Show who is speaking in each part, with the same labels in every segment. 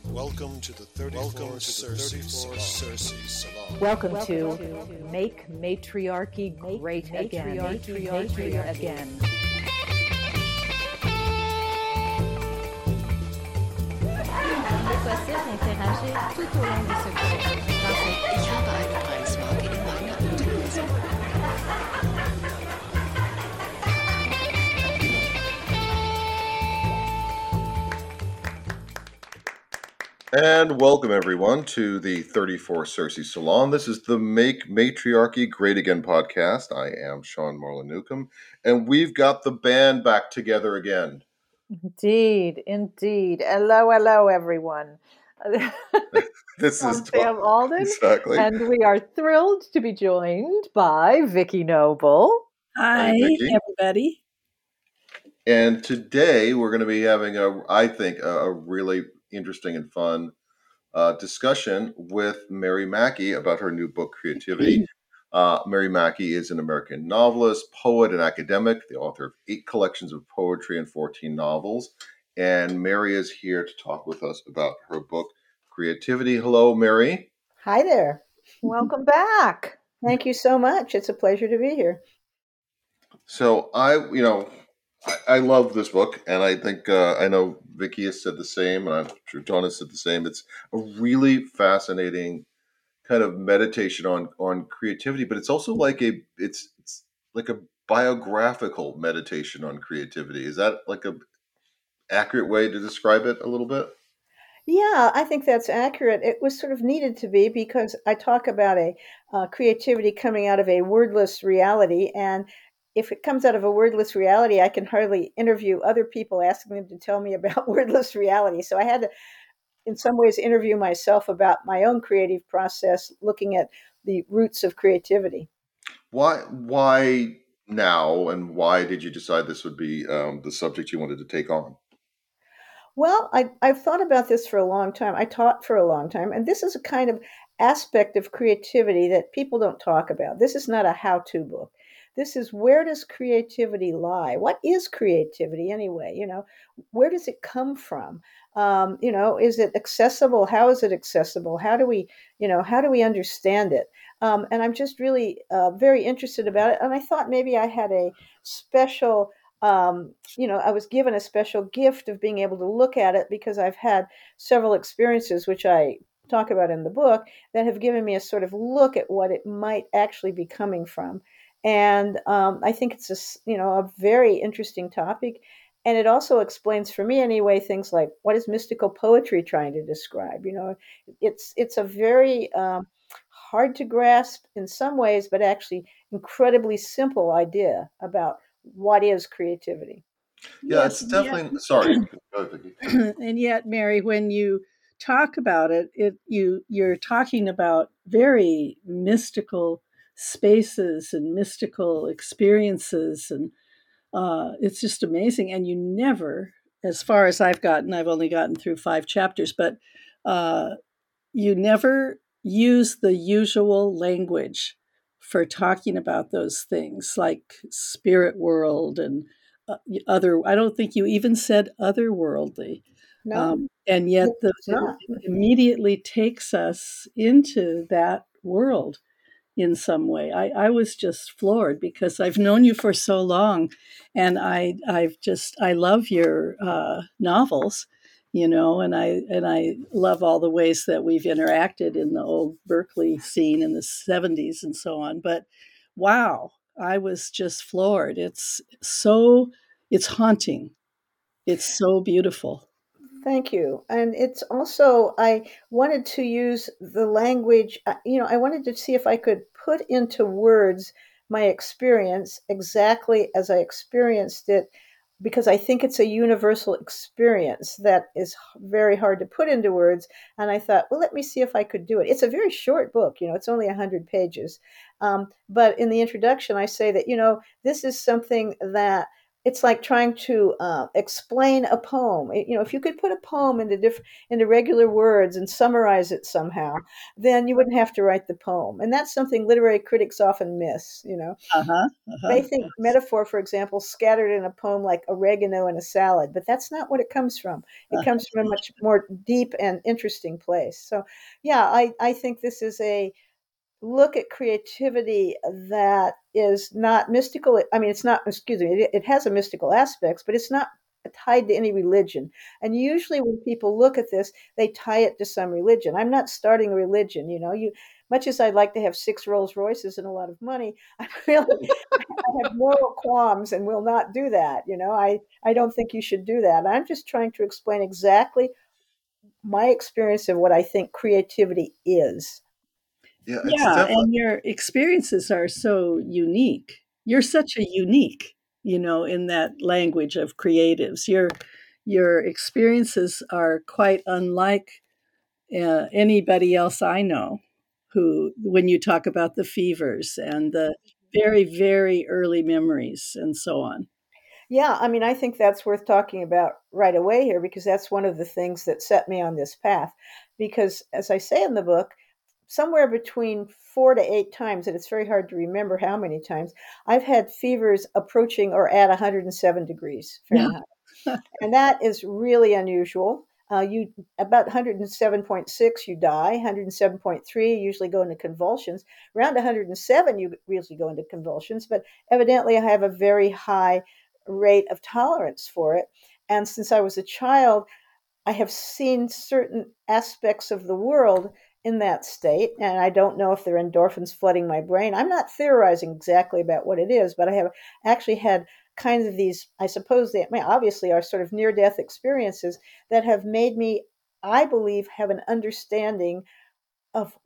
Speaker 1: Welcome to the 34 Cersei Salon.
Speaker 2: Welcome to Make Matriarchy Great Again. Matriarchy again.
Speaker 3: Il est possible d'interagir tout au long de ce cours.
Speaker 4: Ich habe eine Preismarke in meiner Unterhose.
Speaker 5: And welcome everyone to the 34 Cersei Salon. This is the Make Matriarchy Great Again podcast. I am Sean Marlon Newcomb, and we've got the band back together again.
Speaker 2: Indeed. Hello, everyone.
Speaker 5: This
Speaker 2: I'm
Speaker 5: is
Speaker 2: Sam Alden,
Speaker 5: exactly.
Speaker 2: and we are thrilled to be joined by Vicki Noble.
Speaker 5: Hi,
Speaker 6: Hi,
Speaker 5: Vicki.
Speaker 6: everybody.
Speaker 5: And today we're going to be having a really interesting and fun discussion with Mary Mackey about her new book, Creativity. Mary Mackey is an American novelist, poet, and academic, the author of 8 collections of poetry and 14 novels. And Mary is here to talk with us about her book, Creativity. Hello, Mary.
Speaker 7: Hi there.
Speaker 2: Welcome back.
Speaker 7: Thank you so much. It's a pleasure to be here.
Speaker 5: So I love this book, and I think I know Vicki has said the same, and I'm sure John has said the same. It's a really fascinating kind of meditation on creativity, but it's also like it's like a biographical meditation on creativity. Is that like a accurate way to describe it a little bit?
Speaker 7: Yeah, I think that's accurate. It was sort of needed to be because I talk about a creativity coming out of a wordless reality. And if it comes out of a wordless reality, I can hardly interview other people asking them to tell me about wordless reality. So I had to, in some ways, interview myself about my own creative process, looking at the roots of creativity.
Speaker 5: Why now, and why did you decide this would be the subject you wanted to take on?
Speaker 7: Well, I've thought about this for a long time. I taught for a long time, and this is a kind of aspect of creativity that people don't talk about. This is not a how-to book. This is, where does creativity lie? What is creativity anyway? Where does it come from? Is it accessible? How is it accessible? How do we understand it? And I'm just really very interested about it. And I thought maybe I had a special I was given a special gift of being able to look at it because I've had several experiences, which I talk about in the book, that have given me a sort of look at what it might actually be coming from. And I think it's a very interesting topic. And it also explains, for me anyway, things like, what is mystical poetry trying to describe? It's a very hard to grasp in some ways, but actually incredibly simple idea about what is creativity.
Speaker 5: Yeah, it's definitely. Sorry, go ahead, Vicki.
Speaker 6: And yet, Mary, when you talk about it, you're talking about very mystical spaces and mystical experiences, and it's just amazing. And you never, as far as I've only gotten through 5 chapters, but you never use the usual language for talking about those things, like spirit world and other. I don't think you even said otherworldly.
Speaker 7: No,
Speaker 6: And yet
Speaker 7: it's not.
Speaker 6: it immediately takes us into that world in some way. I was just floored because I've known you for so long, and I love your novels, and I love all the ways that we've interacted in the old Berkeley scene in the 70s and so on. But wow, I was just floored. It's haunting. It's so beautiful.
Speaker 7: Thank you. And it's also, I wanted to use the language, I wanted to see if I could put into words my experience exactly as I experienced it, because I think it's a universal experience that is very hard to put into words. And I thought, well, let me see if I could do it. It's a very short book, it's only 100 pages. But in the introduction, I say that, this is something that it's like trying to explain a poem. If you could put a poem into regular words and summarize it somehow, then you wouldn't have to write the poem. And that's something literary critics often miss.
Speaker 6: Uh-huh.
Speaker 7: They
Speaker 6: Uh-huh.
Speaker 7: think metaphor, for example, scattered in a poem like oregano in a salad, but that's not what it comes from. It comes from a much more deep and interesting place. So, yeah, I think this is a look at creativity that is not mystical. I mean, it's not, excuse me, it has a mystical aspects, but it's not tied to any religion. And usually when people look at this, they tie it to some religion. I'm not starting a religion, much as I'd like to have 6 Rolls Royces and a lot of money, I have moral qualms and will not do that. I don't think you should do that. I'm just trying to explain exactly my experience of what I think creativity is.
Speaker 5: Yeah, it's
Speaker 6: Yeah,
Speaker 5: definitely.
Speaker 6: and your experiences are so unique. You're such a unique, in that language of creatives. Your experiences are quite unlike anybody else I know who, when you talk about the fevers and the very, very early memories and so on.
Speaker 7: Yeah, I mean, I think that's worth talking about right away here because that's one of the things that set me on this path. Because, as I say in the book, somewhere between 4 to 8 times, and it's very hard to remember how many times, I've had fevers approaching or at 107 degrees Fahrenheit. And that is really unusual. You about 107.6, you die. 107.3, you usually go into convulsions. Around 107, you usually go into convulsions. But evidently, I have a very high rate of tolerance for it. And since I was a child, I have seen certain aspects of the world in that state, and I don't know if they're endorphins flooding my brain. I'm not theorizing exactly about what it is, but I have actually had kinds of these, I suppose they obviously are sort of near-death experiences that have made me, I believe, have an understanding of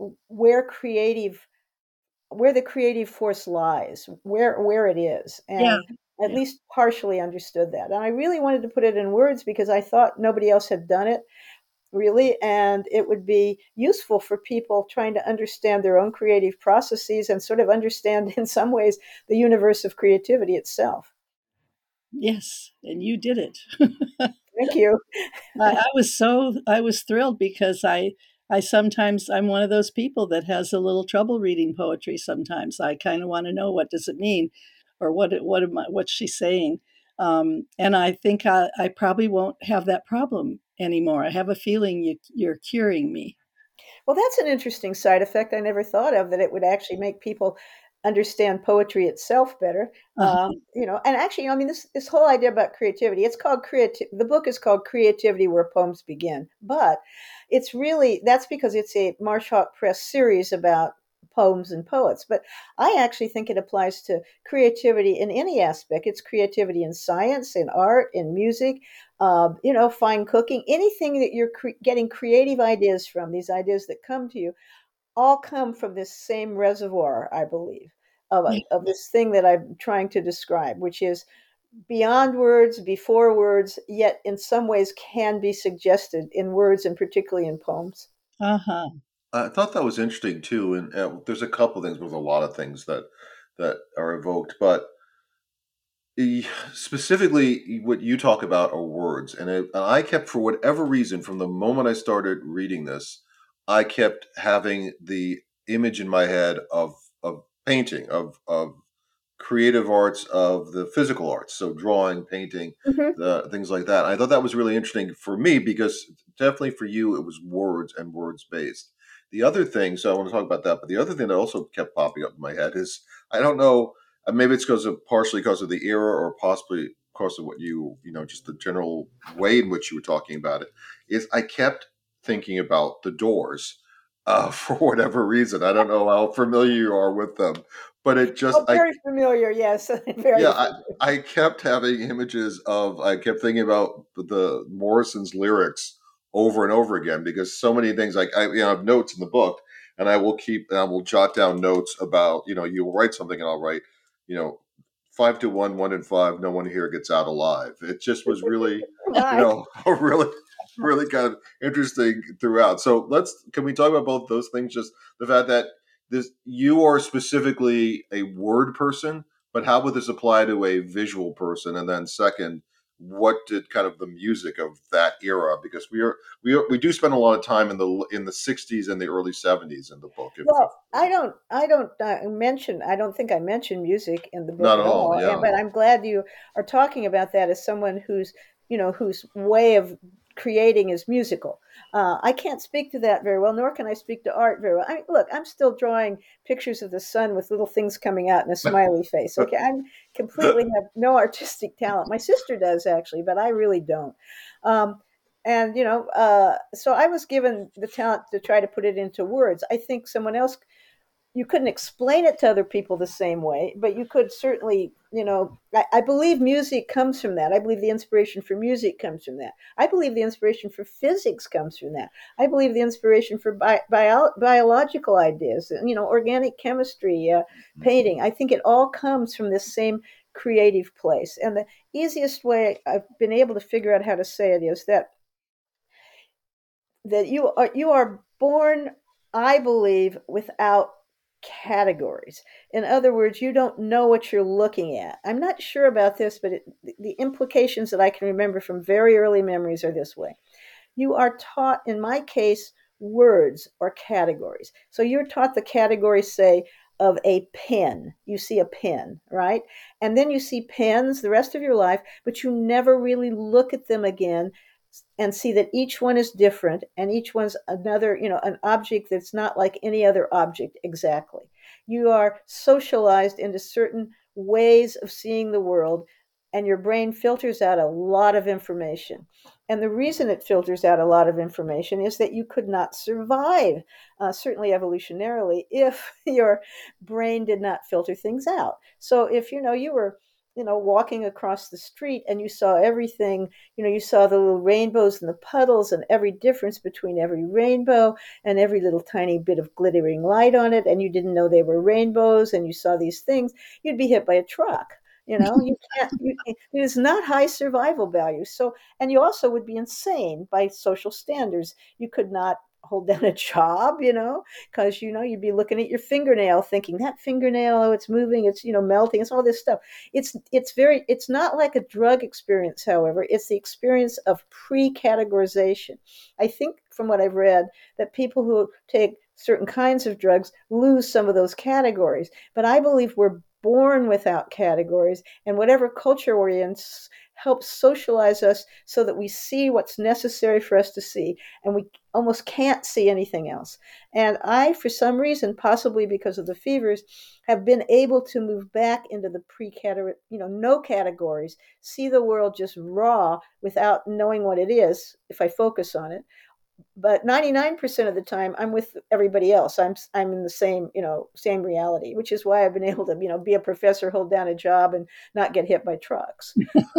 Speaker 7: where the creative force lies, where it is,
Speaker 6: Yeah.
Speaker 7: and at least partially understood that. And I really wanted to put it in words because I thought nobody else had done it really, and it would be useful for people trying to understand their own creative processes and sort of understand in some ways the universe of creativity itself.
Speaker 6: Yes, and you did it.
Speaker 7: Thank you.
Speaker 6: I was thrilled because I sometimes I'm one of those people that has a little trouble reading poetry sometimes. I kind of want to know what does it mean or what's she saying. And I think I probably won't have that problem anymore. I have a feeling you're curing me.
Speaker 7: Well, that's an interesting side effect I never thought of, that it would actually make people understand poetry itself better.
Speaker 6: Uh-huh.
Speaker 7: And actually, I mean, this whole idea about creativity, it's called creative. The book is called Creativity Where Poems Begin, but it's really, that's because it's a Marsh Hawk Press series about poems and poets. But I actually think it applies to creativity in any aspect. It's creativity in science, in art, in music, fine cooking, anything that you're getting creative ideas from, these ideas that come to you, all come from this same reservoir, I believe, of this thing that I'm trying to describe, which is beyond words, before words, yet in some ways can be suggested in words and particularly in poems.
Speaker 6: Uh-huh.
Speaker 5: I thought that was interesting too, and there's a couple things. There's a lot of things that are evoked, but specifically, what you talk about are words, and I kept, for whatever reason, from the moment I started reading this, I kept having the image in my head of painting, of creative arts, of the physical arts, so drawing, painting,
Speaker 7: Mm-hmm.
Speaker 5: the things like that. I thought that was really interesting for me because definitely for you it was words and words based. The other thing, so I want to talk about that, but the other thing that also kept popping up in my head is, I don't know, maybe it's partially because of the era, or possibly because of what just the general way in which you were talking about it, is I kept thinking about the Doors. For whatever reason, I don't know how familiar you are with them, but it just
Speaker 7: Oh, very familiar, yes. Very
Speaker 5: yeah,
Speaker 7: familiar.
Speaker 5: I kept having images of, I kept thinking about the Morrison's lyrics over and over again, because so many things, like I have notes in the book, and I will jot down notes about, you'll write something and I'll write, you know 5 to 1, 1 in 5, no one here gets out alive. It just was really,
Speaker 7: My.
Speaker 5: a really, really kind of interesting throughout. So can we talk about both those things? Just the fact that you are specifically a word person, but how would this apply to a visual person? And then second, what did kind of the music of that era? Because we do spend a lot of time in the 60s and the early 70s in the book.
Speaker 7: Well, I don't think I mentioned music in the book
Speaker 5: Not
Speaker 7: at
Speaker 5: at all,
Speaker 7: all.
Speaker 5: yeah.
Speaker 7: But I'm glad you are talking about that as someone whose way of creating is musical. I can't speak to that very well, nor can I speak to art very well. Look, I'm still drawing pictures of the sun with little things coming out and a smiley face. Okay, I'm completely have no artistic talent. My sister does actually, but I really don't. And so I was given the talent to try to put it into words. I think someone else, you couldn't explain it to other people the same way, but you could certainly, I believe music comes from that. I believe the inspiration for music comes from that. I believe the inspiration for physics comes from that. I believe the inspiration for biological ideas, organic chemistry, painting. I think it all comes from this same creative place. And the easiest way I've been able to figure out how to say it is that you are born, I believe, without categories. In other words, you don't know what you're looking at. I'm not sure about this, but the implications that I can remember from very early memories are this way. You are taught, in my case, words or categories. So you're taught the category, say, of a pen. You see a pen, right? And then you see pens the rest of your life, but you never really look at them again and see that each one is different and each one's another, an object that's not like any other object exactly. You are socialized into certain ways of seeing the world, and your brain filters out a lot of information. And the reason it filters out a lot of information is that you could not survive, certainly evolutionarily, if your brain did not filter things out. So if, you were walking across the street and you saw everything, you saw the little rainbows and the puddles and every difference between every rainbow and every little tiny bit of glittering light on it, and you didn't know they were rainbows, and you saw these things, you'd be hit by a truck. You can't, it is not high survival value. So, and you also would be insane by social standards. You could not hold down a job, because, you'd be looking at your fingernail thinking that fingernail, oh, it's moving, it's, melting, it's all this stuff. It's not like a drug experience, however, it's the experience of pre-categorization. I think from what I've read that people who take certain kinds of drugs lose some of those categories, but I believe we're born without categories, and whatever culture we're in helps socialize us so that we see what's necessary for us to see, and we almost can't see anything else. And I, for some reason, possibly because of the fevers, have been able to move back into the pre-category, no categories, see the world just raw without knowing what it is if I focus on it. But 99% of the time I'm with everybody else. I'm in the same reality, which is why I've been able to, be a professor, hold down a job, and not get hit by trucks.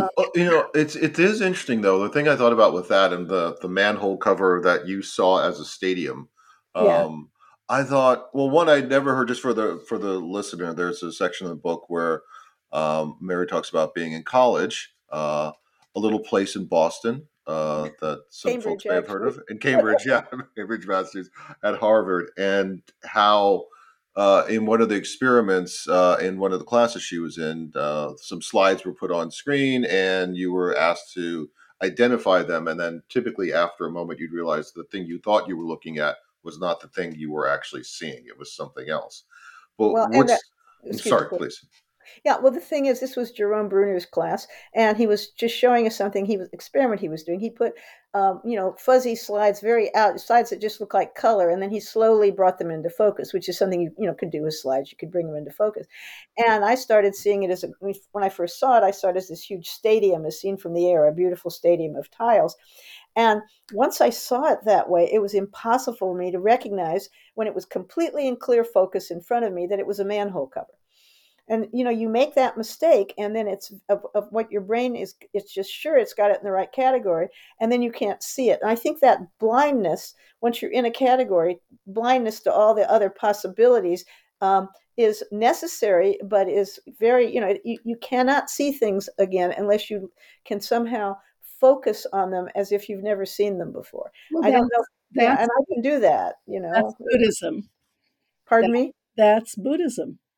Speaker 5: It is interesting though. The thing I thought about with that and the manhole cover that you saw as a stadium,
Speaker 7: Yeah.
Speaker 5: I thought, well, one, I'd never heard, just for the listener, there's a section of the book where Mary talks about being in college, a little place in Boston, that some
Speaker 7: Cambridge,
Speaker 5: folks may have heard
Speaker 7: actually.
Speaker 5: of, in Cambridge, yeah, Cambridge, Massachusetts, at Harvard, and how in one of the experiments, in one of the classes she was in, some slides were put on screen, and you were asked to identify them, and then typically after a moment, you'd realize the thing you thought you were looking at was not the thing you were actually seeing; it was something else. But
Speaker 7: Well,
Speaker 5: I'm
Speaker 7: excuse me,
Speaker 5: sorry,
Speaker 7: please.
Speaker 5: please.
Speaker 7: Yeah, well, the thing is, this was Jerome Bruner's class, and he was just showing us something. Experiment he was doing. He put, fuzzy slides slides that just look like color, and then he slowly brought them into focus, which is something you could do with slides. You could bring them into focus, and I started seeing it when I first saw it. I saw it as this huge stadium, as seen from the air, a beautiful stadium of tiles. And once I saw it that way, it was impossible for me to recognize when it was completely in clear focus in front of me that it was a manhole cover. And you make that mistake, and then it's of what your brain is, it's just sure it's got it in the right category, and then you can't see it. And I think that blindness, once you're in a category, blindness to all the other possibilities, is necessary, but is very, you cannot see things again unless you can somehow focus on them as if you've never seen them before.
Speaker 6: Well,
Speaker 7: I don't know. Yeah,
Speaker 6: that's
Speaker 7: and I can do that,
Speaker 6: that's Buddhism.
Speaker 7: Pardon me?
Speaker 6: That's Buddhism.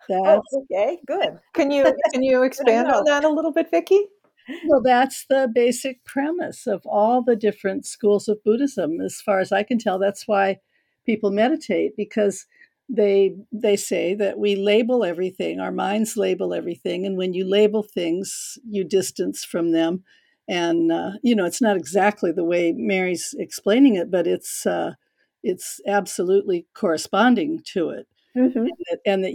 Speaker 7: Oh,
Speaker 6: That's
Speaker 7: okay, good.
Speaker 2: Can you expand on
Speaker 7: know.
Speaker 2: that a little bit, Vicky?
Speaker 6: Well, that's the basic premise of all the different schools of Buddhism. As far as I can tell, that's why people meditate, because they say that we label everything, our minds label everything, and when you label things, you distance from them. And it's not exactly the way Mary's explaining it, but it's absolutely corresponding to it,
Speaker 7: Hmm.
Speaker 6: and that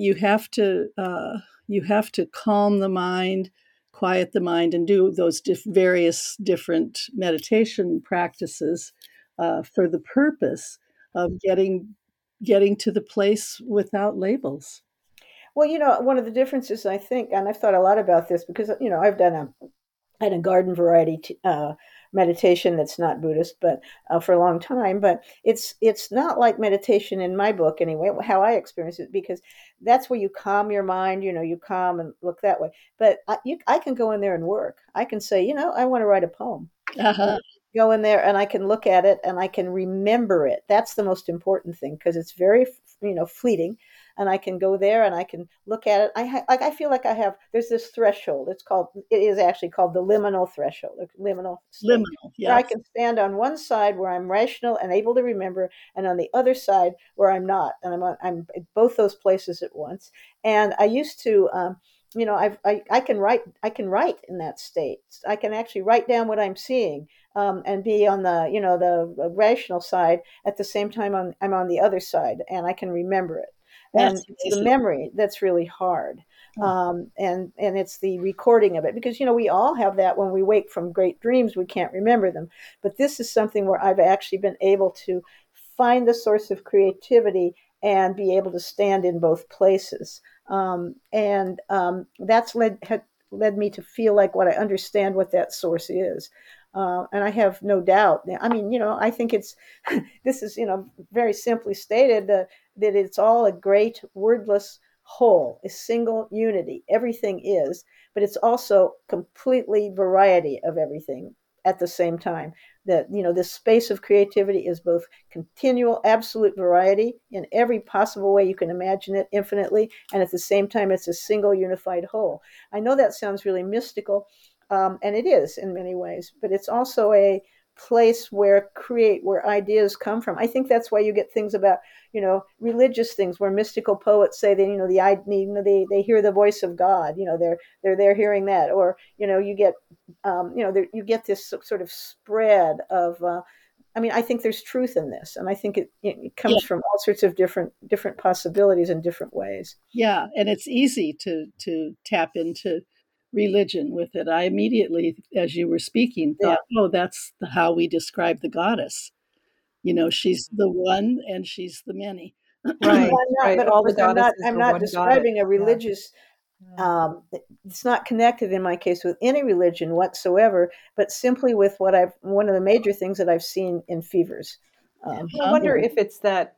Speaker 6: you have to calm the mind, quiet the mind, and do those various different meditation practices for the purpose of getting to the place without labels.
Speaker 7: Well, one of the differences I think, and I've thought a lot about this because I've done a garden variety meditation that's not Buddhist, but for a long time. But it's not like meditation in my book anyway. How I experience it, because that's where you calm your mind. You calm and look that way. But I can go in there and work. I can say, I want to write a poem.
Speaker 6: Uh-huh.
Speaker 7: Go in there and I can look at it and I can remember it. That's the most important thing, because it's very, fleeting. And I can go there and I can look at it. I feel like there's this threshold. It is actually called the liminal threshold, liminal state,
Speaker 6: Liminal,
Speaker 7: where I
Speaker 6: yes.
Speaker 7: can stand on one side where I'm rational and able to remember, and on the other side where I'm not. And I'm at both those places at once. And I used to, I can write in that state. I can actually write down what I'm seeing, and be on the rational side at the same time. I'm on the other side, and I can remember it. And
Speaker 6: That's
Speaker 7: it's the
Speaker 6: amazing.
Speaker 7: memory that's really hard, and it's the recording of it, because we all have that. When we wake from great dreams, we can't remember them, but this is something where I've actually been able to find the source of creativity and be able to stand in both places. And that's led me to feel like I understand what that source is. And I have no doubt. I mean, I think this is, very simply stated, that it's all a great wordless whole, a single unity. Everything is, but it's also completely variety of everything at the same time. That, this space of creativity is both continual, absolute variety in every possible way you can imagine it, infinitely, and at the same time, it's a single unified whole. I know that sounds really mystical, and it is in many ways, but it's also a place where ideas come from. I think that's why you get things about, religious things, where mystical poets say that, they hear the voice of God. They're there hearing that, or you get, you get this sort of spread of. I think there's truth in this, and I think it comes
Speaker 6: Yeah.
Speaker 7: from all sorts of different possibilities in different ways.
Speaker 6: Yeah, and it's easy to tap into religion with it. I immediately, as you were speaking,
Speaker 7: Yeah.
Speaker 6: thought, oh, that's how we describe the goddess. She's the one and she's the many.
Speaker 2: Right,
Speaker 7: I'm not,
Speaker 2: right.
Speaker 7: but of
Speaker 2: All the
Speaker 7: course, I'm not.
Speaker 2: goddesses
Speaker 7: I'm
Speaker 2: are
Speaker 7: not
Speaker 2: one goddess.
Speaker 7: describing a
Speaker 2: Yeah.
Speaker 7: religious.
Speaker 2: Yeah.
Speaker 7: It's not connected in my case with any religion whatsoever, but simply with one of the major things that I've seen in fevers.
Speaker 2: I wonder if it's that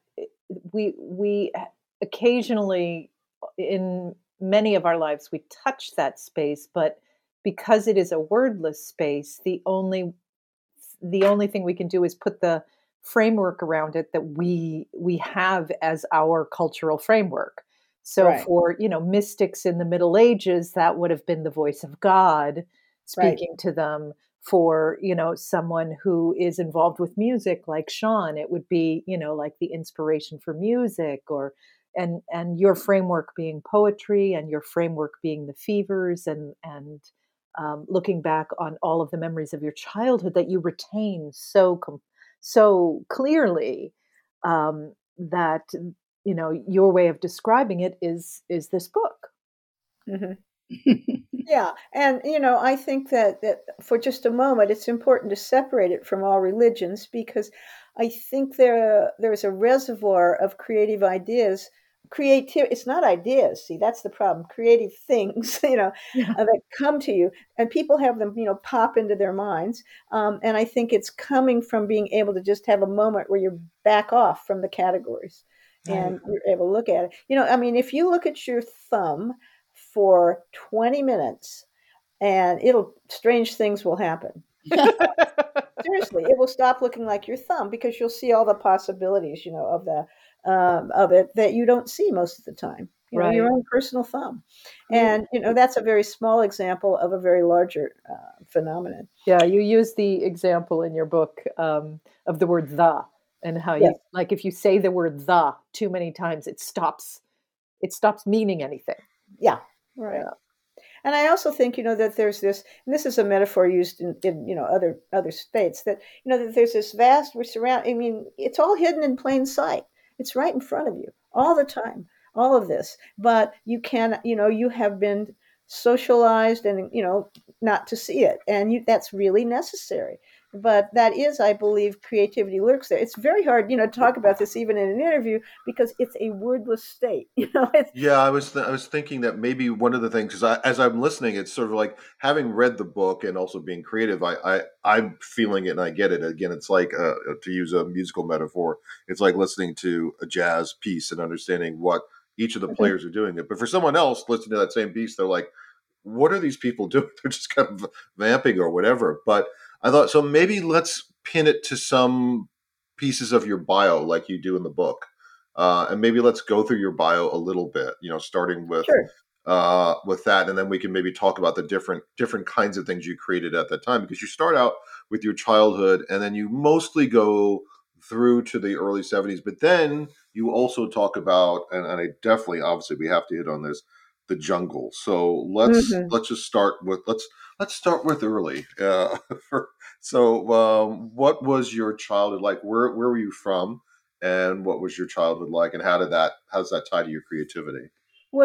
Speaker 2: we occasionally, in many of our lives, we touch that space, but because it is a wordless space, the only thing we can do is put the framework around it that we have as our cultural framework. So
Speaker 7: Right.
Speaker 2: for, mystics in the Middle Ages, that would have been the voice of God
Speaker 7: Right.
Speaker 2: speaking to them. For, someone who is involved with music like Sean, it would be, like the inspiration for music, or and your framework being poetry, and your framework being the fevers, and looking back on all of the memories of your childhood that you retain so clearly, that your way of describing it is this book.
Speaker 7: Mhm. Yeah, and I think that for just a moment, it's important to separate it from all religions, because I think there's a reservoir of creative ideas. It's not ideas. See, that's the problem. Creative things,
Speaker 2: Yeah.
Speaker 7: that come to you, and people have them, pop into their minds. And I think it's coming from being able to just have a moment where you're back off from the categories,
Speaker 2: Right.
Speaker 7: and you're able to look at it. If you look at your thumb for 20 minutes, and strange things will happen. Seriously, it will stop looking like your thumb, because you'll see all the possibilities, of it that you don't see most of the time.
Speaker 2: Right.
Speaker 7: your own personal thumb. And, that's a very small example of a very larger phenomenon.
Speaker 2: Yeah, you use the example in your book of the word "the" and how
Speaker 7: Yes.
Speaker 2: you like if you say the word "the" too many times, it stops meaning anything.
Speaker 7: Yeah. Right.
Speaker 2: Yeah.
Speaker 7: And I also think, that there's this, and this is a metaphor used in other states, that, that there's this vast, I mean, it's all hidden in plain sight. It's right in front of you all the time, all of this. But you have been socialized and, not to see it. And that's really necessary. But that is, I believe, creativity lurks there. It's very hard, to talk about this even in an interview because it's a wordless state. It's,
Speaker 5: Yeah, I was thinking that maybe one of the things, because as I'm listening, it's sort of like having read the book and also being creative. I'm feeling it and I get it. Again, it's like to use a musical metaphor, it's like listening to a jazz piece and understanding what each of the players are doing. But for someone else listening to that same piece, they're like, "What are these people doing?" They're just kind of vamping or whatever. But I thought so. Maybe let's pin it to some pieces of your bio, like you do in the book. And maybe let's go through your bio a little bit, starting
Speaker 7: sure.
Speaker 5: with that, and then we can maybe talk about the different kinds of things you created at that time, because you start out with your childhood, and then you mostly go through to the early '70s, but then you also talk about, and I definitely, obviously, we have to hit on this, the jungle. So
Speaker 7: Hmm.
Speaker 5: let's just start with let's start with early. So, what was your childhood like? Where were you from? And what was your childhood like, and how's that tie to your creativity?
Speaker 7: Well,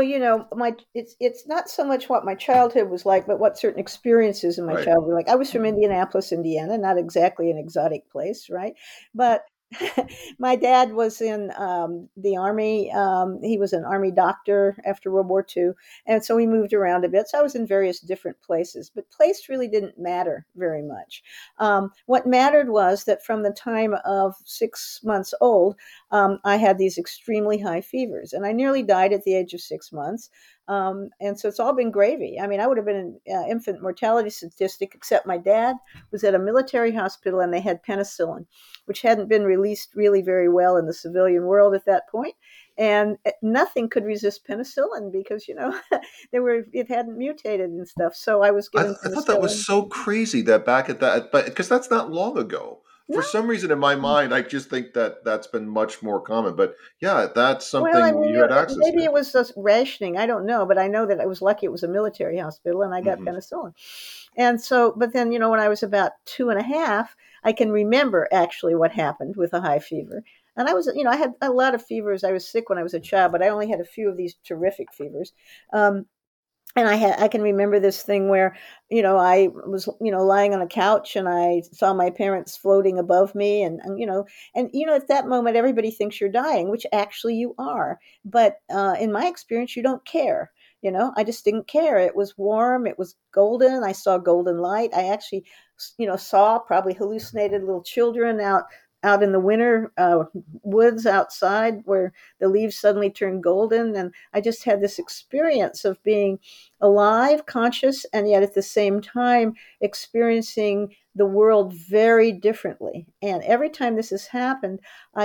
Speaker 7: it's not so much what my childhood was like, but what certain experiences in my
Speaker 5: Right.
Speaker 7: childhood were like. I was from Indianapolis, Indiana, not exactly an exotic place, right? But my dad was in the army. He was an army doctor after World War II, and so we moved around a bit. So I was in various different places, but place really didn't matter very much. What mattered was that from the time of 6 months old, I had these extremely high fevers, and I nearly died at the age of 6 months. And so it's all been gravy. I mean, I would have been an infant mortality statistic, except my dad was at a military hospital and they had penicillin, which hadn't been released really very well in the civilian world at that point. And nothing could resist penicillin because, it hadn't mutated and stuff. So I was given
Speaker 5: I thought that was
Speaker 7: penicillin.
Speaker 5: so crazy that back at that, but because that's not long ago.
Speaker 7: No.
Speaker 5: For some reason, in my mind, I just think that that's been much more common. But yeah, that's
Speaker 7: Well, I
Speaker 5: something
Speaker 7: mean,
Speaker 5: you had access
Speaker 7: maybe
Speaker 5: to.
Speaker 7: it was just rationing. I don't know, but I know that I was lucky it was a military hospital and I got
Speaker 5: Hmm.
Speaker 7: penicillin. And so, but then, when I was about 2.5, I can remember actually what happened with a high fever. And I had a lot of fevers. I was sick when I was a child, but I only had a few of these terrific fevers. Um, and I can remember this thing where, I was, lying on a couch and I saw my parents floating above me and at that moment everybody thinks you're dying, which actually you are. But in my experience, you don't care. I just didn't care. It was warm. It was golden. I saw golden light. I actually, saw, probably hallucinated, little children out in the winter woods outside where the leaves suddenly turn golden. And I just had this experience of being alive, conscious, and yet at the same time experiencing the world very differently. And every time this has happened,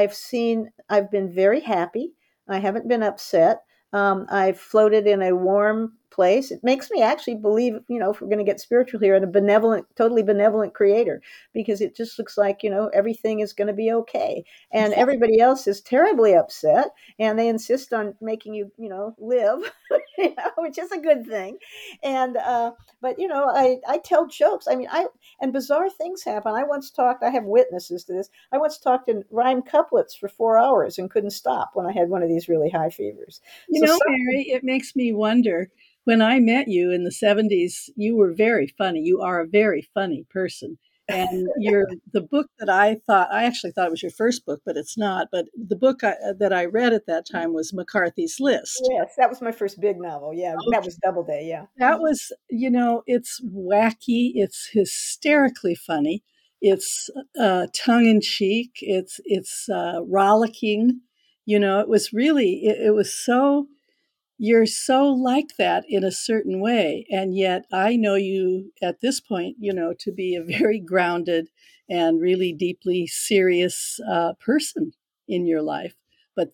Speaker 7: I've been very happy. I haven't been upset. I've floated in a warm place. It makes me actually believe, if we're going to get spiritual here, in a benevolent, totally benevolent creator, because it just looks like, everything is going to be okay. And everybody else is terribly upset and they insist on making you, live, which is a good thing. And, but, I tell jokes. I mean, and bizarre things happen. I have witnesses to this. I once talked in rhyme couplets for 4 hours and couldn't stop when I had one of these really high fevers. So
Speaker 6: Mary, it makes me wonder. When I met you in the 70s, you were very funny. You are a very funny person. And the book that I actually thought it was your first book, but it's not. But the book that I read at that time was McCarthy's List.
Speaker 7: yes, that was my first big novel. Yeah, that was Doubleday. Yeah.
Speaker 6: That was, it's wacky. It's hysterically funny. It's tongue in cheek. It's rollicking. It was really, it was so, you're so like that in a certain way. And yet I know you at this point, to be a very grounded and really deeply serious person in your life. But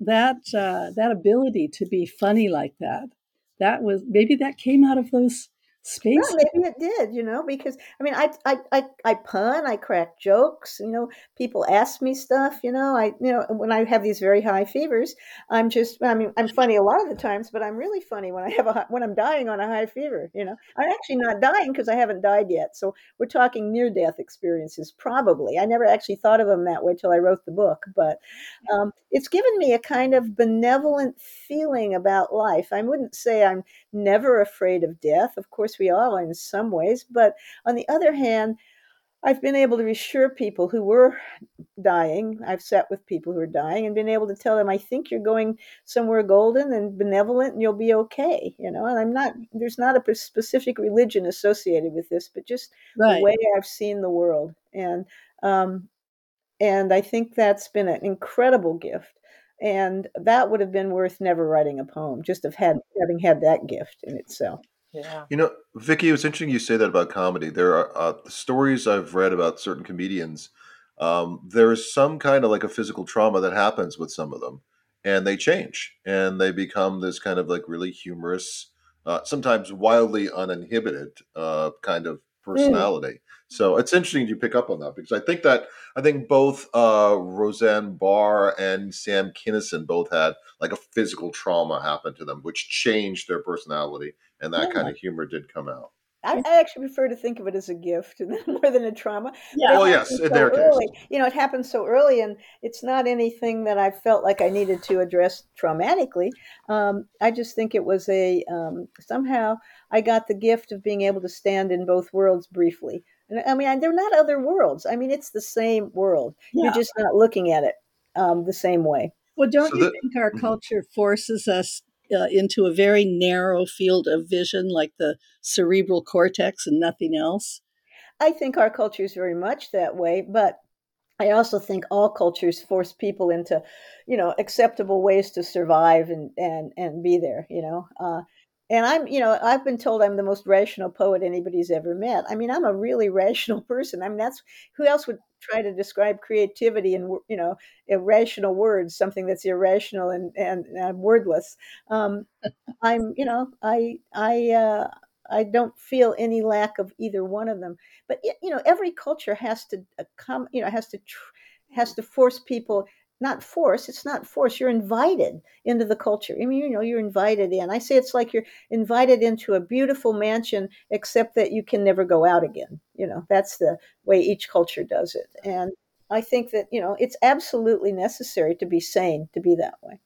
Speaker 6: that ability to be funny like that was maybe that came out of those
Speaker 7: Well,
Speaker 6: spaces.
Speaker 7: maybe it did, because I mean, I pun, I crack jokes, people ask me stuff, when I have these very high fevers, I mean, I'm funny a lot of the times, but I'm really funny when when I'm dying on a high fever, I'm actually not dying because I haven't died yet. So we're talking near death experiences, probably. I never actually thought of them that way till I wrote the book, but it's given me a kind of benevolent feeling about life. I wouldn't say I'm never afraid of death. Of course, we all are in some ways. But on the other hand, I've been able to reassure people who were dying. I've sat with people who are dying and been able to tell them, I think you're going somewhere golden and benevolent and you'll be okay. And there's not a specific religion associated with this, but just the
Speaker 6: Right.
Speaker 7: way I've seen the world. Um, and I think that's been an incredible gift. And that would have been worth never writing a poem, just of having had that gift in itself.
Speaker 2: Yeah.
Speaker 5: Vicky, it was interesting you say that about comedy. There are the stories I've read about certain comedians. There is some kind of like a physical trauma that happens with some of them, and they change and they become this kind of like really humorous, sometimes wildly uninhibited kind of
Speaker 7: Mm.
Speaker 5: personality. So it's interesting you pick up on that because I think both Roseanne Barr and Sam Kinison both had like a physical trauma happen to them, which changed their personality, and that kind
Speaker 6: Yeah.
Speaker 5: of humor did come out.
Speaker 7: I actually prefer to think of it as a gift more than a trauma. But
Speaker 6: Yeah.
Speaker 7: it
Speaker 5: Well, yes,
Speaker 7: happened
Speaker 5: in
Speaker 7: so
Speaker 5: their case.
Speaker 7: early. It happened so early, and it's not anything that I felt like I needed to address traumatically. I just think it was somehow I got the gift of being able to stand in both worlds briefly. And I mean, they're not other worlds. I mean, it's the same world. You're
Speaker 6: Yeah.
Speaker 7: just not looking at it the same way.
Speaker 6: Well, don't
Speaker 5: So
Speaker 6: you
Speaker 5: that
Speaker 6: think our
Speaker 5: mhm.
Speaker 6: culture forces us into a very narrow field of vision, like the cerebral cortex and nothing else?
Speaker 7: I think our culture is very much that way, but I also think all cultures force people into, acceptable ways to survive and be there. And I've been told I'm the most rational poet anybody's ever met. I mean, I'm a really rational person. I mean, that's who else would try to describe creativity in irrational words, something that's irrational and wordless. Um, I'm, I don't feel any lack of either one of them. But every culture has to come, has to force people. Not force. It's not force. You're invited into the culture. I mean, you're invited in. I say it's like you're invited into a beautiful mansion, except that you can never go out again. That's the way each culture does it. And I think that it's absolutely necessary to be sane to be that way.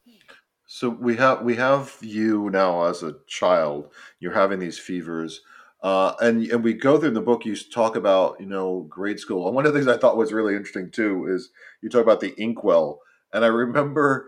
Speaker 5: So we have you now as a child. You're having these fevers, and we go through in the book. You talk about grade school, and one of the things I thought was really interesting too is you talk about the inkwell, and I remember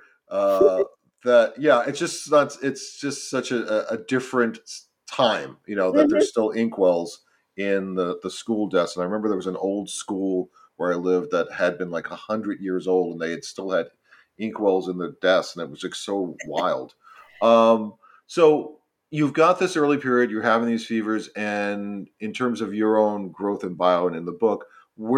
Speaker 5: that yeah, it's just such a different time. That
Speaker 7: Mhm.
Speaker 5: there's still inkwells in the school desks, and I remember there was an old school where I lived that had been like 100 years old, and they had still had inkwells in the desk, and it was like so wild. Um, so you've got this early period, you're having these fevers, and in terms of your own growth and bio and in the book,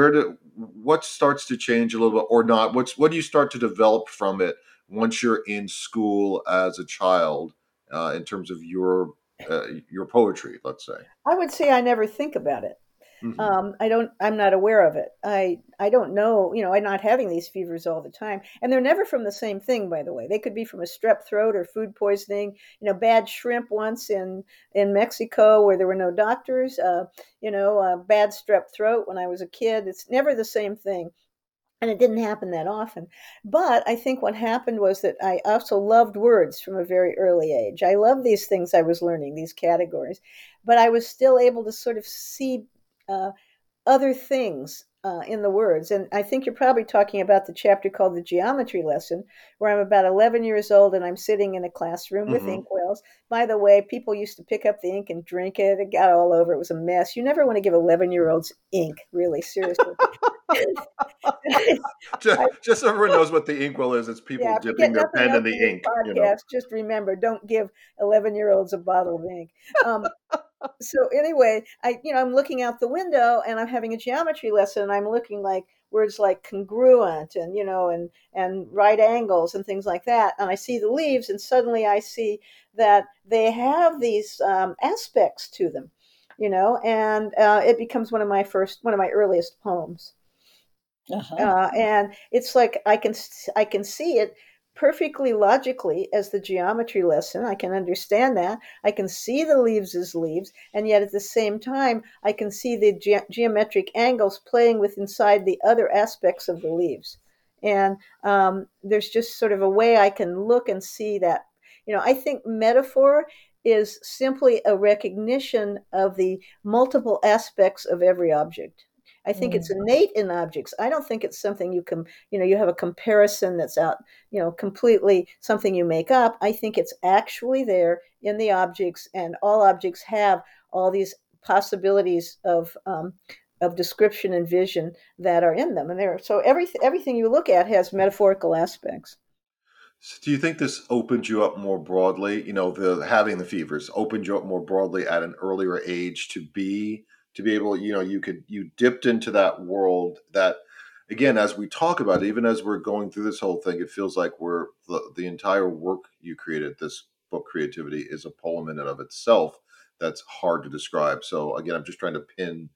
Speaker 5: what starts to change a little bit or not? What do you start to develop from it once you're in school as a child, in terms of your poetry, let's say?
Speaker 7: I would say I never think about it.
Speaker 5: Hmm.
Speaker 7: I'm not aware of it. I don't know, I'm not having these fevers all the time. And they're never from the same thing, by the way. They could be from a strep throat or food poisoning, bad shrimp once in Mexico where there were no doctors, bad strep throat when I was a kid. It's never the same thing. And it didn't happen that often. But I think what happened was that I also loved words from a very early age. I loved these things I was learning, these categories, but I was still able to sort of see uh, other things in the words. And I think you're probably talking about the chapter called The Geometry Lesson, where I'm about 11 years old and I'm sitting in a classroom with
Speaker 5: Hmm.
Speaker 7: inkwells. By the way, people used to pick up the ink and drink it. It got all over. It was a mess. You never want to give 11-year-olds ink, really, seriously.
Speaker 5: just,
Speaker 7: I,
Speaker 5: just so everyone knows what the inkwell is, it's people
Speaker 7: yeah, if you get
Speaker 5: dipping their
Speaker 7: nothing
Speaker 5: pen in
Speaker 7: else
Speaker 5: the
Speaker 7: from this
Speaker 5: ink.
Speaker 7: podcast, just remember, don't give 11-year-olds a bottle of ink. Um, so anyway, I'm looking out the window and I'm having a geometry lesson and I'm looking like, words like congruent and, and right angles and things like that. And I see the leaves, and suddenly I see that they have these aspects to them, and it becomes one of my earliest poems.
Speaker 6: Uh-huh.
Speaker 7: And it's like I can see it perfectly logically as the geometry lesson. I can understand that. I can see the leaves as leaves, and yet at the same time, I can see the geometric angles playing with inside the other aspects of the leaves. And there's just sort of a way I can look and see that. I think metaphor is simply a recognition of the multiple aspects of every object. I think it's innate in objects. I don't think it's something you have a comparison that's out, completely something you make up. I think it's actually there in the objects, and all objects have all these possibilities of description and vision that are in them. And so everything you look at has metaphorical aspects.
Speaker 5: So do you think this opened you up more broadly? The having the fevers opened you up more broadly at an earlier age to be able, you dipped into that world that, again, as we talk about it, even as we're going through this whole thing, it feels like the entire work you created, this book Creativity, is a poem in and of itself that's hard to describe. So again, I'm just trying to pin,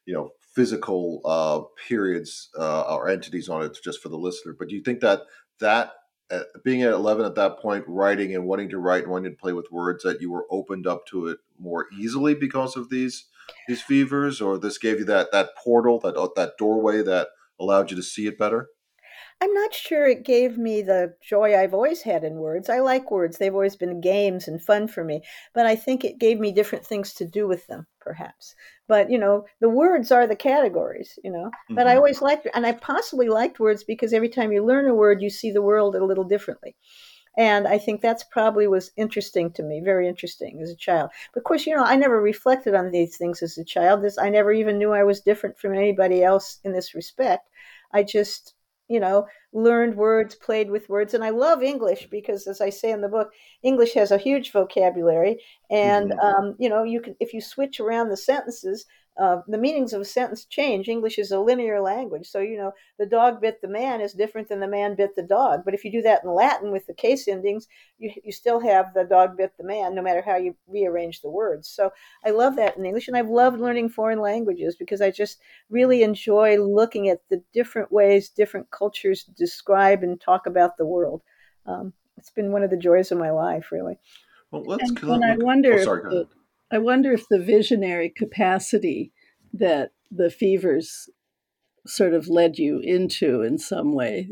Speaker 5: physical periods or entities on it just for the listener. But do you think that being at 11 at that point, writing and wanting to write and wanting to play with words, that you were opened up to it more easily because of these fevers, or this gave you that portal, that doorway that allowed you to see it better?
Speaker 7: I'm not sure it gave me the joy I've always had in words. I like words. They've always been games and fun for me. But I think it gave me different things to do with them, perhaps. But, the words are the categories. But I
Speaker 5: Hmm.
Speaker 7: always liked, and I possibly liked words because every time you learn a word, you see the world a little differently. And I think that's probably was interesting to me, very interesting as a child. But of course, I never reflected on these things as a child. I never even knew I was different from anybody else in this respect. I just, learned words, played with words. And I love English because, as I say in the book, English has a huge vocabulary. And,
Speaker 5: Hmm.
Speaker 7: you can, if you switch around the sentences, the meanings of a sentence change. English is a linear language. So, the dog bit the man is different than the man bit the dog. But if you do that in Latin with the case endings, you still have the dog bit the man, no matter how you rearrange the words. So I love that in English. And I've loved learning foreign languages because I just really enjoy looking at the different ways different cultures describe and talk about the world. It's been one of the joys of my life, really.
Speaker 5: Well, let's
Speaker 6: And I
Speaker 5: look.
Speaker 6: wonder
Speaker 5: Oh,
Speaker 6: if
Speaker 5: sorry. Go ahead.
Speaker 6: the visionary capacity that the fevers sort of led you into in some way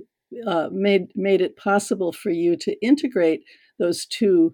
Speaker 6: made it possible for you to integrate those two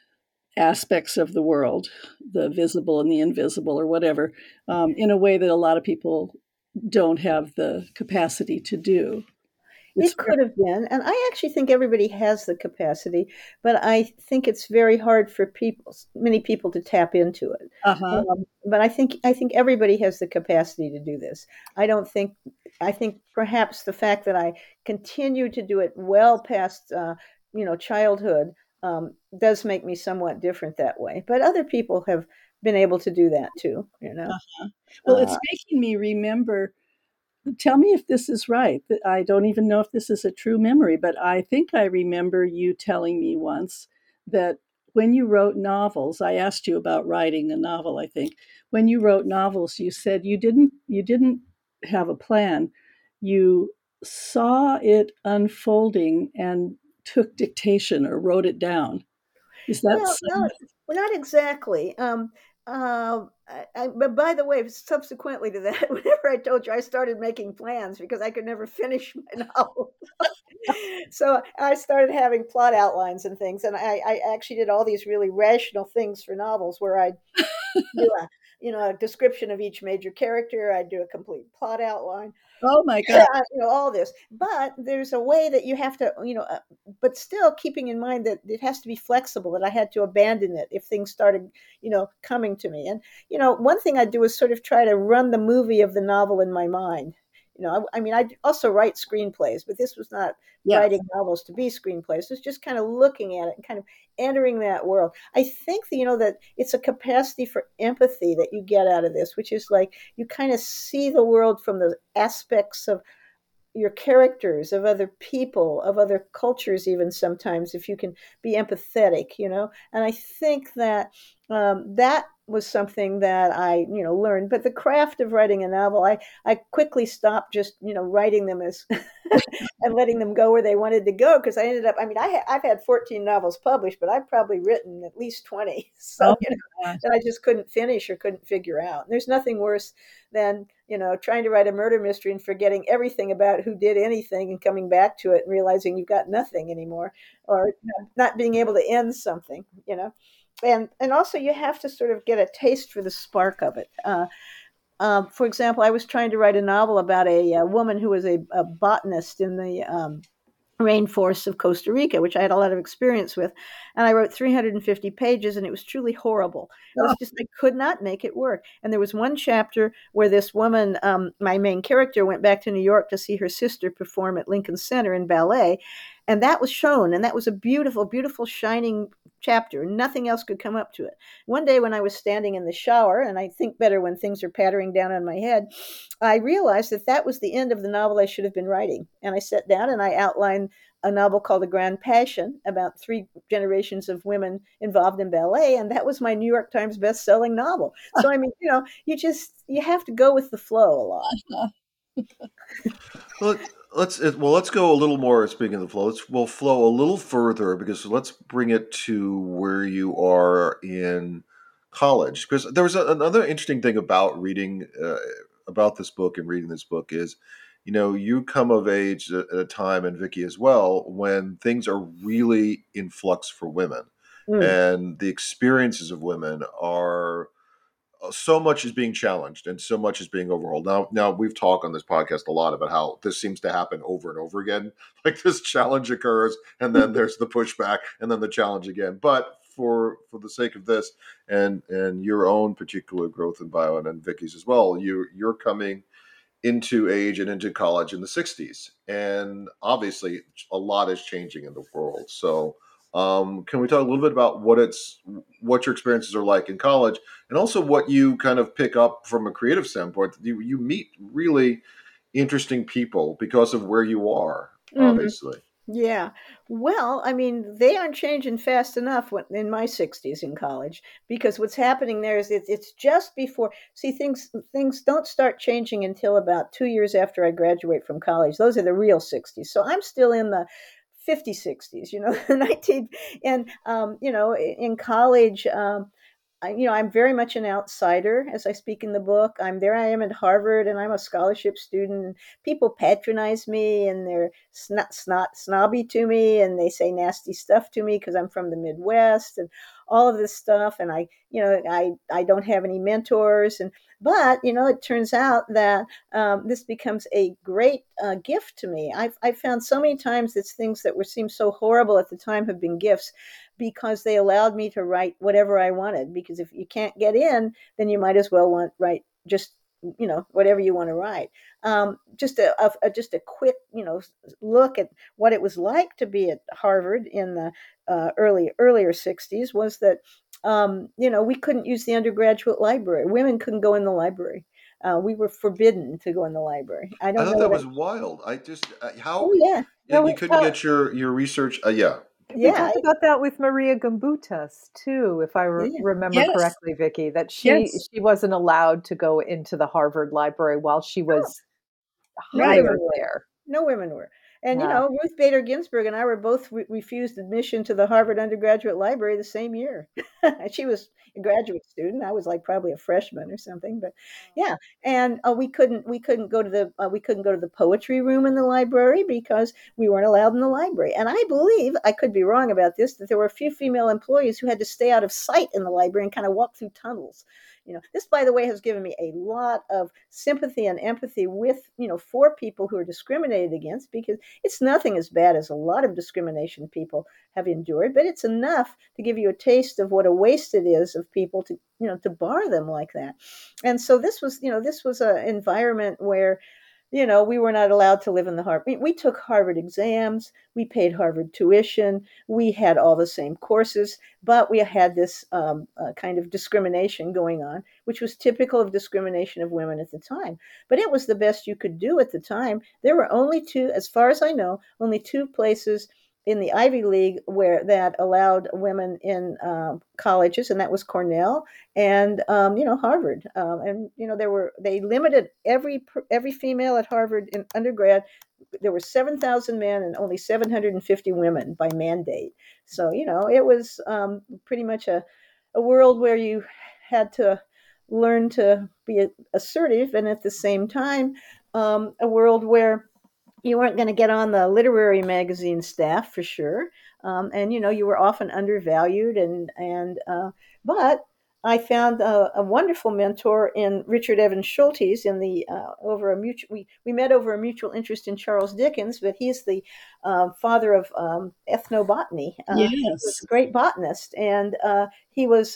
Speaker 6: aspects of the world, the visible and the invisible, or whatever, in a way that a lot of people don't have the capacity to do. It's
Speaker 7: It could have been, and I actually think everybody has the capacity, but I think it's very hard for many people to tap into it.
Speaker 6: uh-huh.
Speaker 7: But I think everybody has the capacity to do this. I don't think. I think perhaps the fact that I continue to do it well past, childhood, does make me somewhat different that way. But other people have been able to do that too.
Speaker 6: Well, it's
Speaker 7: Uh,
Speaker 6: making me remember. Tell me if this is right. I don't even know if this is a true memory, but I think I remember you telling me once that when you wrote novels, I asked you about writing a novel, I think. When you wrote novels, you said you didn't have a plan. You saw it unfolding and took dictation or wrote it down. Is that
Speaker 7: Well,
Speaker 6: some?
Speaker 7: not exactly. But by the way, subsequently to that, whenever I told you, I started making plans because I could never finish my novel. So I started having plot outlines and things, and I actually did all these really rational things for novels where I do a description of each major character. I do a complete plot outline.
Speaker 6: Oh my God.
Speaker 7: All this, but there's a way that you have to, but still keeping in mind that it has to be flexible, that I had to abandon it if things started, coming to me. And, one thing I do is sort of try to run the movie of the novel in my mind. I mean, I also write screenplays, but this was not
Speaker 6: Yeah.
Speaker 7: writing novels to be screenplays. It's just kind of looking at it and kind of entering that world. I think that, that it's a capacity for empathy that you get out of this, which is like you kind of see the world from the aspects your characters, of other people, of other cultures, even sometimes, if you can be empathetic, And I think that that was something that I, learned. But the craft of writing a novel, I quickly stopped just, writing them as and letting them go where they wanted to go, because I ended up, I've had 14 novels published, but I've probably written at least 20. So, that I just couldn't finish or couldn't figure out. And there's nothing worse than, trying to write a murder mystery and forgetting everything about who did anything and coming back to it and realizing you've got nothing anymore, or not being able to end something, And also you have to sort of get a taste for the spark of it. For example, I was trying to write a novel about a woman who was a botanist in the rainforests of Costa Rica, which I had a lot of experience with. And I wrote 350 pages, and it was truly horrible. It was just, I could not make it work. And there was one chapter where this woman, my main character, went back to New York to see her sister perform at Lincoln Center in ballet. And that was shown, and that was a beautiful, beautiful, shining chapter. Nothing else could come up to it. One day when I was standing in the shower, and I think better when things are pattering down on my head, I realized that that was the end of the novel I should have been writing. And I sat down and I outlined a novel called The Grand Passion, about 3 generations of women involved in ballet. And that was my New York Times best-selling novel. So, you have to go with the flow a lot.
Speaker 5: Let's go a little more. Speaking of the flow, we'll flow a little further, because let's bring it to where you are in college. Because there was another interesting thing about reading about this book and reading this book is, you come of age at a time, and Vicki as well, when things are really in flux for women, and the experiences of women are. So much is being challenged and so much is being overhauled. Now we've talked on this podcast a lot about how this seems to happen over and over again. Like, this challenge occurs, and then there's the pushback, and then the challenge again. But for the sake of this and your own particular growth in bio, and Vicki's as well, you're coming into age and into college in the 60s, and obviously a lot is changing in the world. So can we talk a little bit about what your experiences are like in college, and also what you kind of pick up from a creative standpoint? You meet really interesting people because of where you are, obviously.
Speaker 7: Yeah. Well, they aren't changing fast enough in my 60s in college, because what's happening there is it's just before. See, things don't start changing until about 2 years after I graduate from college. Those are the real 60s. So I'm still in the 50, 60s, 19, and, in college, I'm very much an outsider, as I speak in the book. I am at Harvard, and I'm a scholarship student. And people patronize me, and they're snobby to me, and they say nasty stuff to me because I'm from the Midwest, and all of this stuff. And I don't have any mentors, but it turns out that this becomes a great gift to me. I've found so many times that things that seemed so horrible at the time have been gifts, because they allowed me to write whatever I wanted. Because if you can't get in, then you might as well write just whatever you want to write. Just a quick look at what it was like to be at Harvard in the earlier 60s was that we couldn't use the undergraduate library. Women couldn't go in the library. We were forbidden to go in the library. I thought
Speaker 5: that was wild. I just how
Speaker 7: oh yeah
Speaker 5: you couldn't get your research.
Speaker 2: We talked about that with Maria Gimbutas too, if I remember correctly, Vicki, that she wasn't allowed to go into the Harvard Library while she was hired there.
Speaker 7: No women were. And, Ruth Bader Ginsburg and I were both refused admission to the Harvard Undergraduate Library the same year. She was a graduate student. I was like probably a freshman or something, but yeah. And we couldn't go to the poetry room in the library because we weren't allowed in the library. And I believe, I could be wrong about this, that there were a few female employees who had to stay out of sight in the library and kind of walk through tunnels. This, by the way, has given me a lot of sympathy and empathy for people who are discriminated against, because it's nothing as bad as a lot of discrimination people have endured, but it's enough to give you a taste of what a waste it is of people to bar them like that. And so this was an environment where we were not allowed to live in the Harvard. We took Harvard exams. We paid Harvard tuition. We had all the same courses, but we had this kind of discrimination going on, which was typical of discrimination of women at the time. But it was the best you could do at the time. There were only two, as far as I know, only two places in the Ivy League that allowed women in colleges, and that was Cornell and Harvard. They limited every female at Harvard in undergrad. There were 7,000 men and only 750 women by mandate. So it was pretty much a world where you had to learn to be assertive, and at the same time, a world where you weren't going to get on the literary magazine staff for sure, and you were often undervalued. But I found a wonderful mentor in Richard Evans Schultes. We met over a mutual interest in Charles Dickens, but he's the father of ethnobotany.
Speaker 6: Yes,
Speaker 7: he was a great botanist, and he was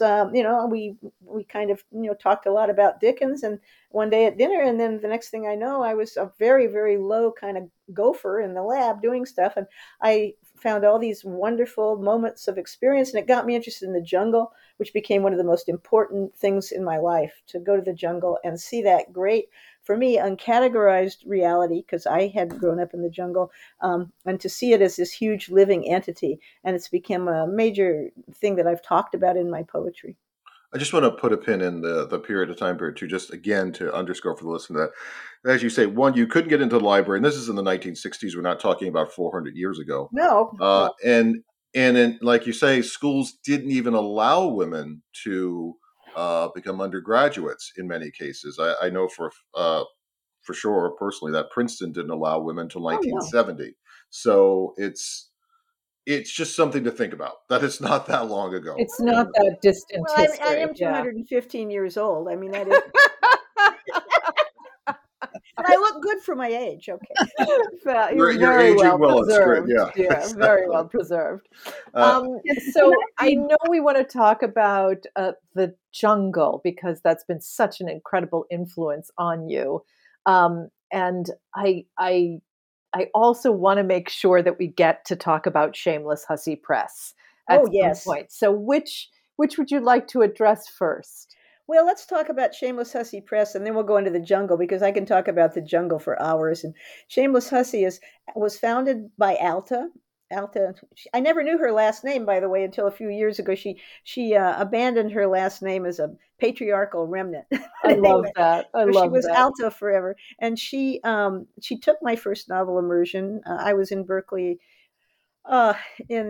Speaker 7: we kind of talked a lot about Dickens, and one day at dinner, and then the next thing I know, I was a very, very low kind of gopher in the lab doing stuff, and I found all these wonderful moments of experience, and it got me interested in the jungle, which became one of the most important things in my life, to go to the jungle and see that great, for me, uncategorized reality, because I had grown up in the jungle, and to see it as this huge living entity. And it's become a major thing that I've talked about in my poetry.
Speaker 5: I just want to put a pin in the time period to just, again, to underscore for the listener that, as you say, one, you couldn't get into the library, and this is in the 1960s. We're not talking about 400 years ago.
Speaker 7: No.
Speaker 5: And in, like you say, schools didn't even allow women to become undergraduates in many cases. I know for sure, personally, that Princeton didn't allow women until 1970.
Speaker 7: No.
Speaker 5: So it's just something to think about, that it's not that long ago.
Speaker 2: It's not that distant history.
Speaker 7: I am 215 years old. I mean, that is... And I look good for my age. Okay.
Speaker 2: You're very well preserved. Yeah, exactly. Very well preserved. So I know we want to talk about the jungle, because that's been such an incredible influence on you. And I also want to make sure that we get to talk about Shameless Hussy Press at some point. So which would you like to address first?
Speaker 7: Well, let's talk about Shameless Hussy Press, and then we'll go into the jungle, because I can talk about the jungle for hours. And Shameless Hussy was founded by Alta. I never knew her last name, by the way, until a few years ago. She abandoned her last name as a patriarchal remnant.
Speaker 2: I love that.
Speaker 7: She was Alta forever, and she took my first novel, Immersion. I was in Berkeley. In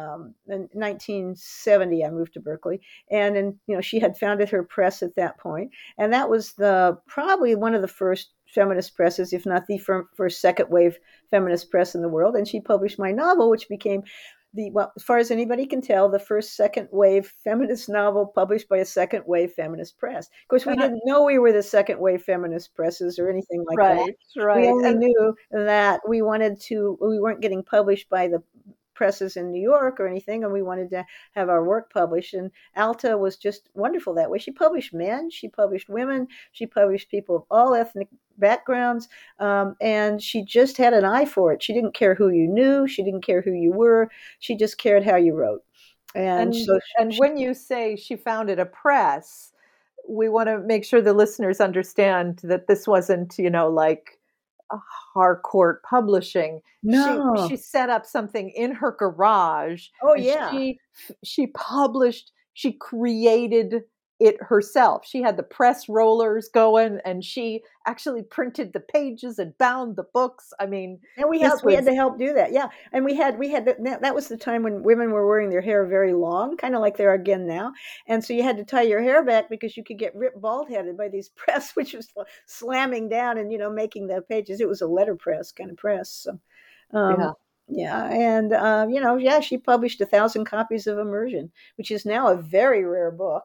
Speaker 7: 1970, I moved to Berkeley, and she had founded her press at that point, and that was probably one of the first feminist presses, if not the first second wave feminist press in the world. And she published my novel, which became as far as anybody can tell, the first second wave feminist novel published by a second wave feminist press. Of course, we didn't know we were the second wave feminist presses or anything like that.
Speaker 2: Right.
Speaker 7: We only knew that we weren't getting published by the presses in New York or anything, and we wanted to have our work published. And Alta was just wonderful that way. She published men, she published women, she published people of all ethnic backgrounds, and she just had an eye for it. She didn't care who you knew, she didn't care who you were, she just cared how you wrote. And
Speaker 2: when you say she founded a press, we want to make sure the listeners understand that this wasn't, like Harcourt Publishing.
Speaker 7: No,
Speaker 2: she set up something in her garage.
Speaker 7: Oh yeah,
Speaker 2: she published. She created it herself. She had the press rollers going, and she actually printed the pages and bound the books. I mean,
Speaker 7: and we had to help do that. Yeah, and we had that was the time when women were wearing their hair very long, kind of like they are again now. And so you had to tie your hair back because you could get ripped bald headed by these press, which was slamming down and making the pages. It was a letterpress kind of press. So, yeah, and she published 1,000 copies of Immersion, which is now a very rare book.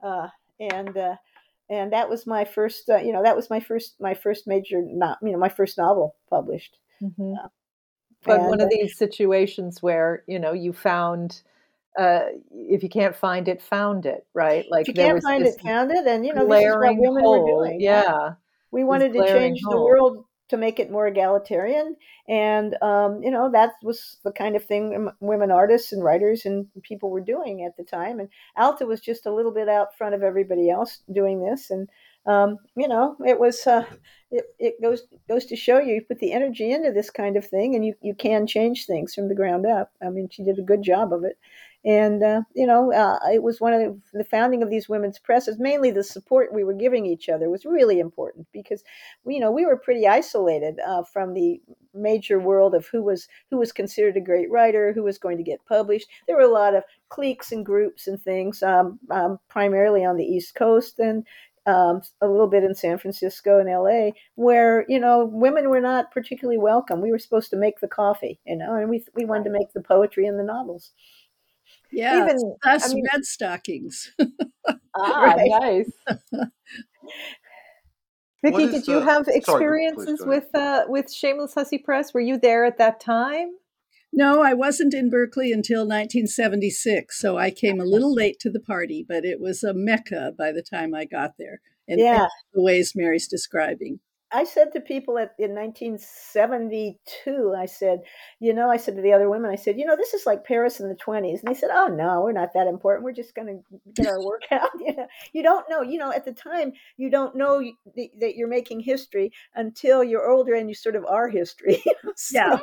Speaker 7: And that was my first, my first major, my first novel published.
Speaker 2: Mm-hmm. But one of these situations where, you found, if you can't find it, found it, right? Like
Speaker 7: if you can't find it, found it. And, this is what women were doing.
Speaker 2: Yeah.
Speaker 7: We wanted to change the world to make it more egalitarian. And, that was the kind of thing women artists and writers and people were doing at the time. And Alta was just a little bit out front of everybody else doing this. And, it was, it goes to show you put the energy into this kind of thing and you can change things from the ground up. I mean, she did a good job of it. And, it was one of the founding of these women's presses, mainly the support we were giving each other was really important because, we were pretty isolated from the major world of who was considered a great writer, who was going to get published. There were a lot of cliques and groups and things, primarily on the East Coast and a little bit in San Francisco and LA, where, women were not particularly welcome. We were supposed to make the coffee, and we wanted to make the poetry and the novels.
Speaker 6: Yeah,
Speaker 2: Even
Speaker 6: us red stockings.
Speaker 2: right. Nice. Vicki, did you have
Speaker 5: Sorry,
Speaker 2: experiences
Speaker 5: please go ahead.
Speaker 2: with Shameless Hussy Press? Were you there at that time?
Speaker 6: No, I wasn't in Berkeley until 1976, so I came a little late to the party, but it was a mecca by the time I got there, in the ways Mary's describing.
Speaker 7: I said to people in 1972, I said to the other women, I said, this is like Paris in the 20s. And they said, oh, no, we're not that important. We're just going to get our work out. You don't know, at the time, you don't know that you're making history until you're older and you sort of are history.
Speaker 6: Yeah.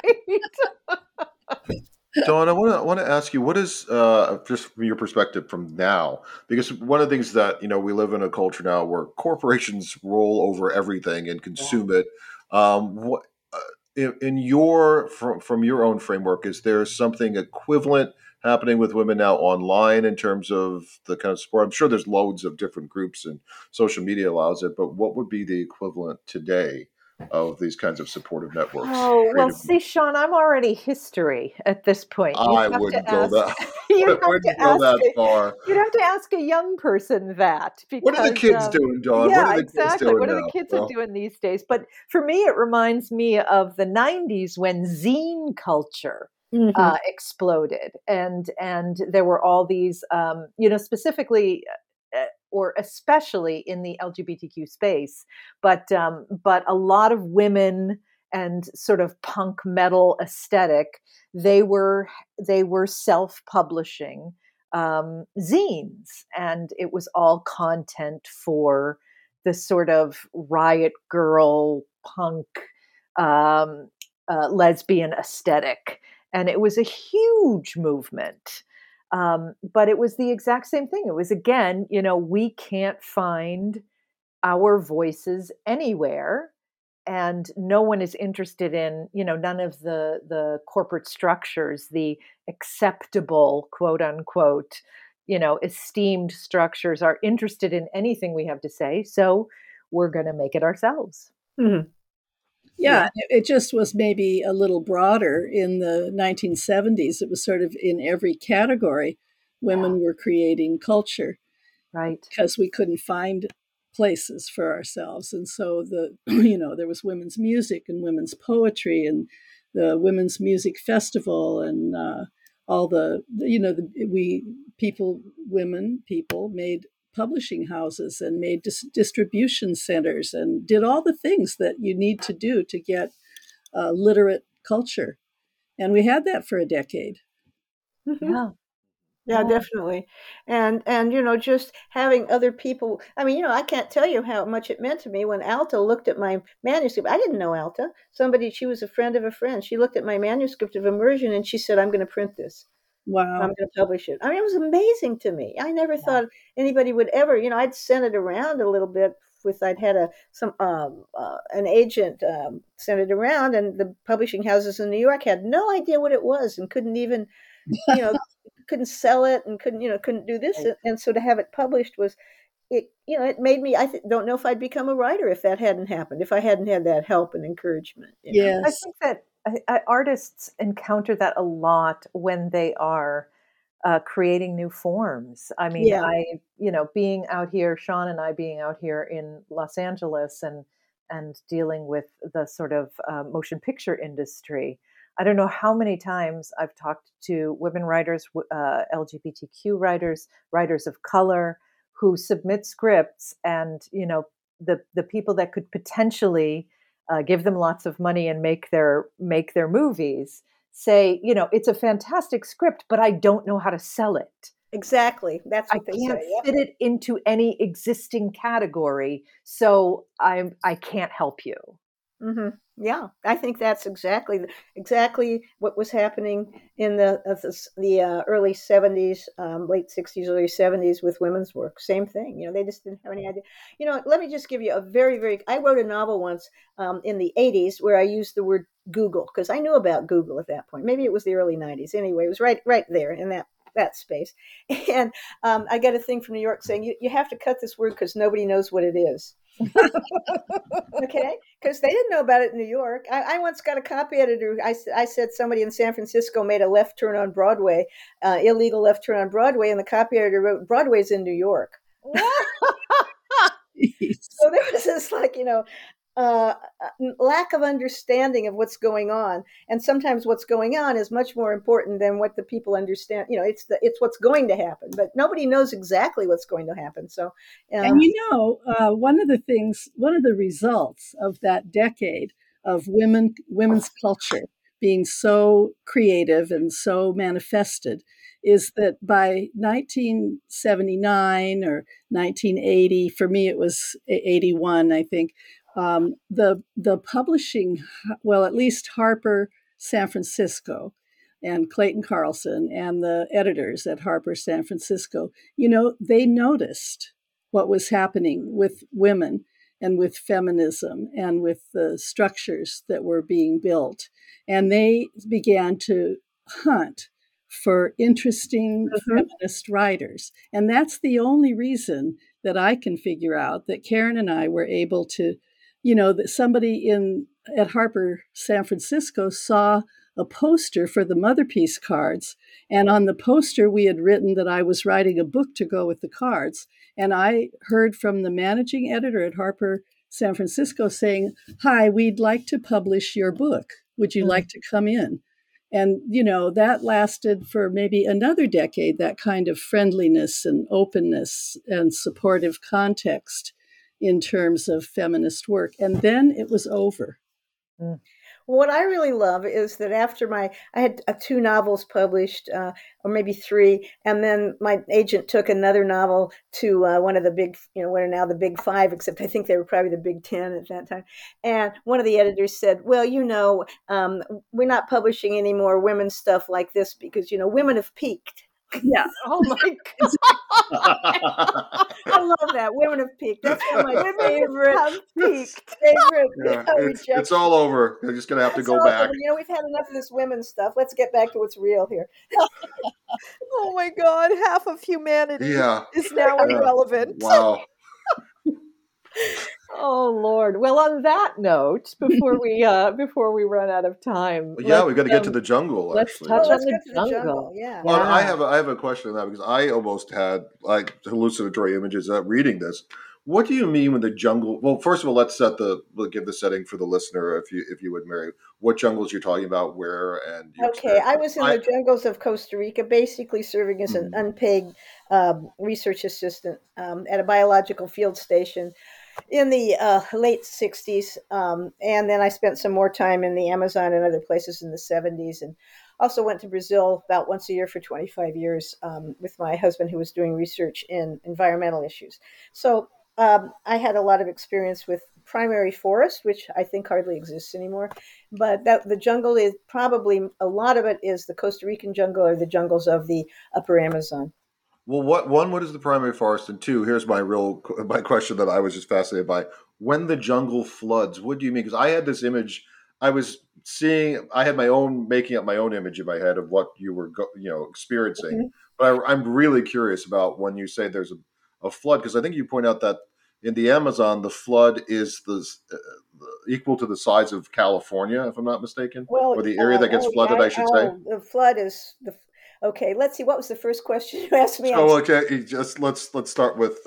Speaker 5: Dawn, I want to ask you, what is just from your perspective from now? Because one of the things that we live in a culture now where corporations roll over everything and consume it. What in your from your own framework, is there something equivalent happening with women now online in terms of the kind of support? I'm sure there's loads of different groups and social media allows it, but what would be the equivalent today of these kinds of supportive networks?
Speaker 2: Oh, well, see, Sean, I'm already history at this point.
Speaker 5: I wouldn't go that.
Speaker 2: You'd
Speaker 5: far.
Speaker 2: You'd have to ask a young person that. Because,
Speaker 5: what are the kids doing, Dawn?
Speaker 2: Yeah,
Speaker 5: what are the
Speaker 2: exactly.
Speaker 5: Kids doing
Speaker 2: what are
Speaker 5: now?
Speaker 2: the kids are doing these days? But for me, it reminds me of the 90s when zine culture exploded, and there were all these, specifically. Or especially in the LGBTQ space, but a lot of women and sort of punk metal aesthetic, they were self-publishing zines, and it was all content for the sort of riot girl punk lesbian aesthetic, and it was a huge movement. But it was the exact same thing. It was, again, we can't find our voices anywhere, and no one is interested in, none of the corporate structures, the acceptable, quote unquote, esteemed structures are interested in anything we have to say. So we're going to make it ourselves.
Speaker 7: Mm-hmm.
Speaker 6: Yeah, it just was maybe a little broader in the 1970s. It was sort of in every category, women were creating culture.
Speaker 2: Right.
Speaker 6: Because we couldn't find places for ourselves. And so there was women's music and women's poetry and the Women's Music Festival and all people made publishing houses and made distribution centers and did all the things that you need to do to get literate culture. And we had that for a decade.
Speaker 7: Mm-hmm. Yeah, definitely. And just having other people, I can't tell you how much it meant to me when Alta looked at my manuscript. I didn't know Alta. She was a friend of a friend. She looked at my manuscript of Immersion and she said, I'm going to print this.
Speaker 6: Wow.
Speaker 7: I'm going to publish it. It was amazing to me. I never thought anybody would ever, I'd sent it around a little bit I'd had an agent send it around, and the publishing houses in New York had no idea what it was and couldn't even, couldn't sell it and couldn't do this. And so to have it published it made me, don't know if I'd become a writer if that hadn't happened, if I hadn't had that help and encouragement.
Speaker 6: Yes.
Speaker 2: I think that artists encounter that a lot when they are creating new forms. Being out here, Sean and I being out here in Los Angeles and dealing with the sort of motion picture industry. I don't know how many times I've talked to women writers, LGBTQ writers, writers of color who submit scripts, and the people that could potentially give them lots of money and make their movies, say, it's a fantastic script, but I don't know how to sell it.
Speaker 7: Exactly. That's
Speaker 2: I
Speaker 7: what they
Speaker 2: can't
Speaker 7: say. Yep.
Speaker 2: fit it into any existing category, so I can't help you.
Speaker 7: Mm-hmm. Yeah, I think that's exactly what was happening in the early 70s, late 60s, early 70s with women's work. Same thing. They just didn't have any idea. Let me just give you a very, very. I wrote a novel once in the 80s where I used the word Google because I knew about Google at that point. Maybe it was the early 90s. Anyway, it was right there in that space. And I got a thing from New York saying you have to cut this word because nobody knows what it is. Okay, because they didn't know about it in New York. I once got a copy editor. I said somebody in San Francisco made a left turn on Broadway, illegal left turn on Broadway, and the copy editor wrote, "Broadway's in New York." So there was this lack of understanding of what's going on, and sometimes what's going on is much more important than what the people understand. It's what's going to happen, but nobody knows exactly what's going to happen. So,
Speaker 6: and one of the results of that decade of women's culture being so creative and so manifested is that by 1979 or 1980, for me it was 81, I think. The publishing, well, at least Harper San Francisco and Clayton Carlson and the editors at Harper San Francisco, they noticed what was happening with women and with feminism and with the structures that were being built. And they began to hunt for interesting feminist writers. And that's the only reason that I can figure out that Karen and I were able to, that somebody at Harper San Francisco saw a poster for the Mother Peace cards. And on the poster, we had written that I was writing a book to go with the cards. And I heard from the managing editor at Harper San Francisco saying, "Hi, we'd like to publish your book. Would you like to come in?" And, that lasted for maybe another decade, that kind of friendliness and openness and supportive context in terms of feminist work. And then it was over.
Speaker 7: What I really love is that after I had 2 novels published, or maybe 3, and then my agent took another novel to one of the big, what are now the big 5, except I think they were probably the big 10 at that time. And one of the editors said, "Well, we're not publishing any more women's stuff like this because, women have peaked."
Speaker 6: Yeah.
Speaker 2: Oh my God.
Speaker 7: I love that. Women have peaked. That's one of my favorite.
Speaker 5: Yeah, it's all over. You're just going to have to go back.
Speaker 7: We've had enough of this women's stuff. Let's get back to what's real here.
Speaker 2: Oh my God. Half of humanity is now irrelevant.
Speaker 5: Wow.
Speaker 2: Oh Lord. Well, on that note, before we run out of time,
Speaker 5: we've got to get to the jungle.
Speaker 2: Let's
Speaker 5: actually,
Speaker 2: touch on
Speaker 7: Let's
Speaker 2: the
Speaker 7: get to the jungle. Yeah.
Speaker 5: Well, I have a question on that because I almost had hallucinatory images reading this. What do you mean with the jungle? Well, first of all, we'll give the setting for the listener, if you would, Mary. What jungles you're talking about, where, and
Speaker 7: okay. I was in the jungles of Costa Rica, basically serving as an unpaid research assistant at a biological field station in the late 60s. And then I spent some more time in the Amazon and other places in the 70s. And also went to Brazil about once a year for 25 years with my husband, who was doing research in environmental issues. So I had a lot of experience with primary forest, which I think hardly exists anymore. But the jungle is probably, a lot of it is the Costa Rican jungle or the jungles of the upper Amazon.
Speaker 5: Well, what is the primary forest? And 2, here's my question that I was just fascinated by. When the jungle floods, what do you mean? Because I had this image, I was seeing, I had making up my own image in my head of what you were, experiencing. Mm-hmm. But I'm really curious about when you say there's a flood, because I think you point out that in the Amazon, the flood is equal to the size of California, if I'm not mistaken, or the area that gets flooded, I should say.
Speaker 7: The flood is okay. Let's see. What was the first question you asked me?
Speaker 5: So okay, just let's start with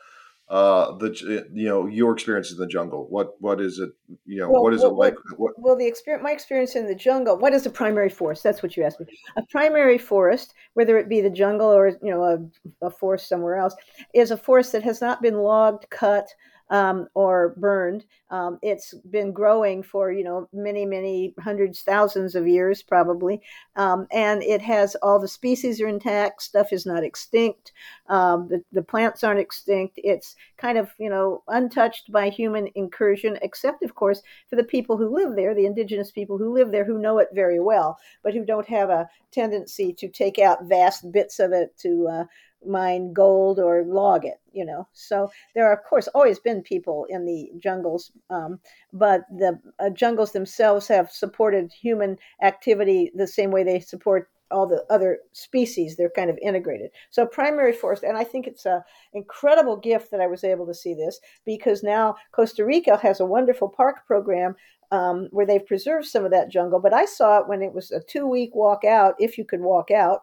Speaker 5: your experiences in the jungle. What is it? What is it like?
Speaker 7: Well, my experience in the jungle. What is a primary forest? That's what you asked me. A primary forest, whether it be the jungle or a forest somewhere else, is a forest that has not been logged, cut, or burned. It's been growing for, many, many hundreds, thousands of years probably. And it has all the species are intact. Stuff is not extinct. The plants aren't extinct. It's kind of, untouched by human incursion, except, of course, for the people who live there, the indigenous people who live there, who know it very well, but who don't have a tendency to take out vast bits of it to mine gold or log it, So there are, of course, always been people in the jungles, but the jungles themselves have supported human activity the same way they support all the other species. They're kind of integrated. So primary forest, and I think it's an incredible gift that I was able to see this, because now Costa Rica has a wonderful park program where they've preserved some of that jungle. But I saw it when it was a 2-week walk out, if you could walk out.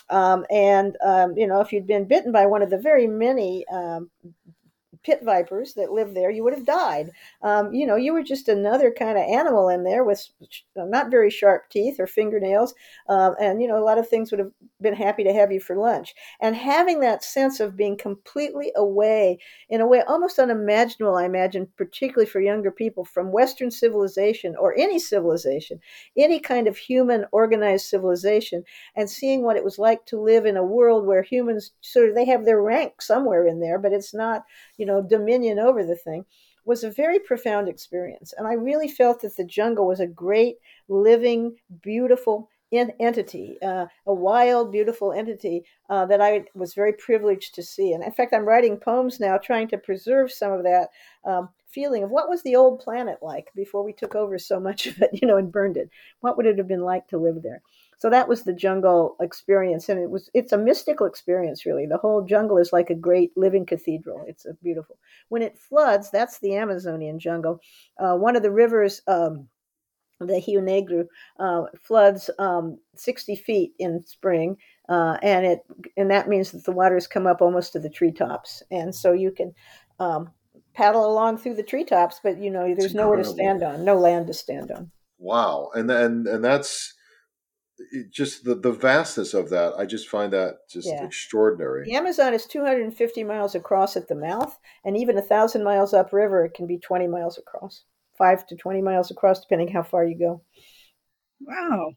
Speaker 7: If you'd been bitten by one of the very many pit vipers that live there, you would have died. You were just another kind of animal in there with not very sharp teeth or fingernails. A lot of things would have been happy to have you for lunch. And having that sense of being completely away, in a way almost unimaginable, I imagine, particularly for younger people, from Western civilization or any civilization, any kind of human organized civilization, and seeing what it was like to live in a world where humans they have their rank somewhere in there, but it's not, dominion over the thing, was a very profound experience. And I really felt that the jungle was a great, living, beautiful entity, a wild, beautiful entity that I was very privileged to see. And in fact, I'm writing poems now trying to preserve some of that feeling of what was the old planet like before we took over so much of it, and burned it. What would it have been like to live there? So that was the jungle experience, and it's a mystical experience, really. The whole jungle is like a great living cathedral. It's a beautiful. When it floods, that's the Amazonian jungle. One of the rivers, the Rio Negro, floods 60 feet in spring, and that means that the waters come up almost to the treetops, and so you can paddle along through the treetops, but there's nowhere to stand on, no land to stand on.
Speaker 5: Wow, and that's just the vastness of that. I just find that just extraordinary.
Speaker 7: The Amazon is 250 miles across at the mouth, and even 1,000 miles upriver, it can be 20 miles across, 5 to 20 miles across, depending how far you go.
Speaker 6: Wow.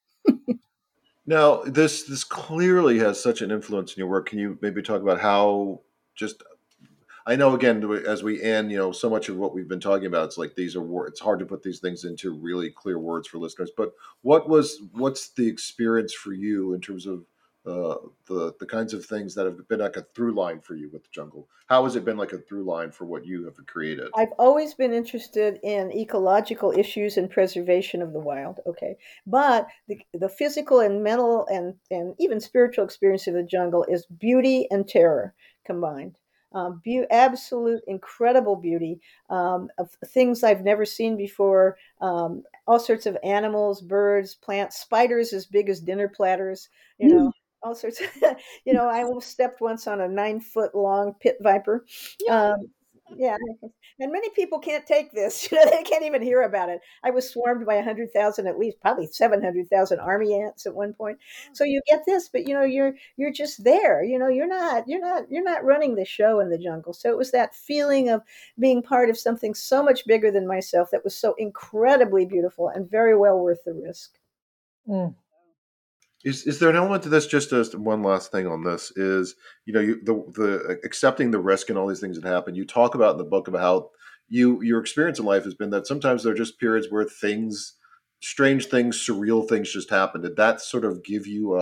Speaker 5: Now, this clearly has such an influence in your work. Can you maybe talk about how I know, again, as we end, so much of what we've been talking about, it's like it's hard to put these things into really clear words for listeners. But what's the experience for you in terms of the kinds of things that have been like a through line for you with the jungle? How has it been like a through line for what you have created?
Speaker 7: I've always been interested in ecological issues and preservation of the wild. Okay. But the physical and mental and even spiritual experience of the jungle is beauty and terror combined. Absolute incredible beauty of things I've never seen before. All sorts of animals, birds, plants, spiders as big as dinner platters. All sorts. I almost stepped once on a 9-foot long pit viper. Yeah, and many people can't take this. They can't even hear about it. I was swarmed by 100,000, at least probably 700,000 army ants at one point. So you get this, but you're just there. You're not running the show in the jungle. So it was that feeling of being part of something so much bigger than myself that was so incredibly beautiful and very well worth the risk.
Speaker 2: Mm.
Speaker 5: Is there an element to this? Just as one last thing on this is, the accepting the risk and all these things that happen. You talk about in the book about how your experience in life has been that sometimes there are just periods where strange things, surreal things just happen. Did that sort of give you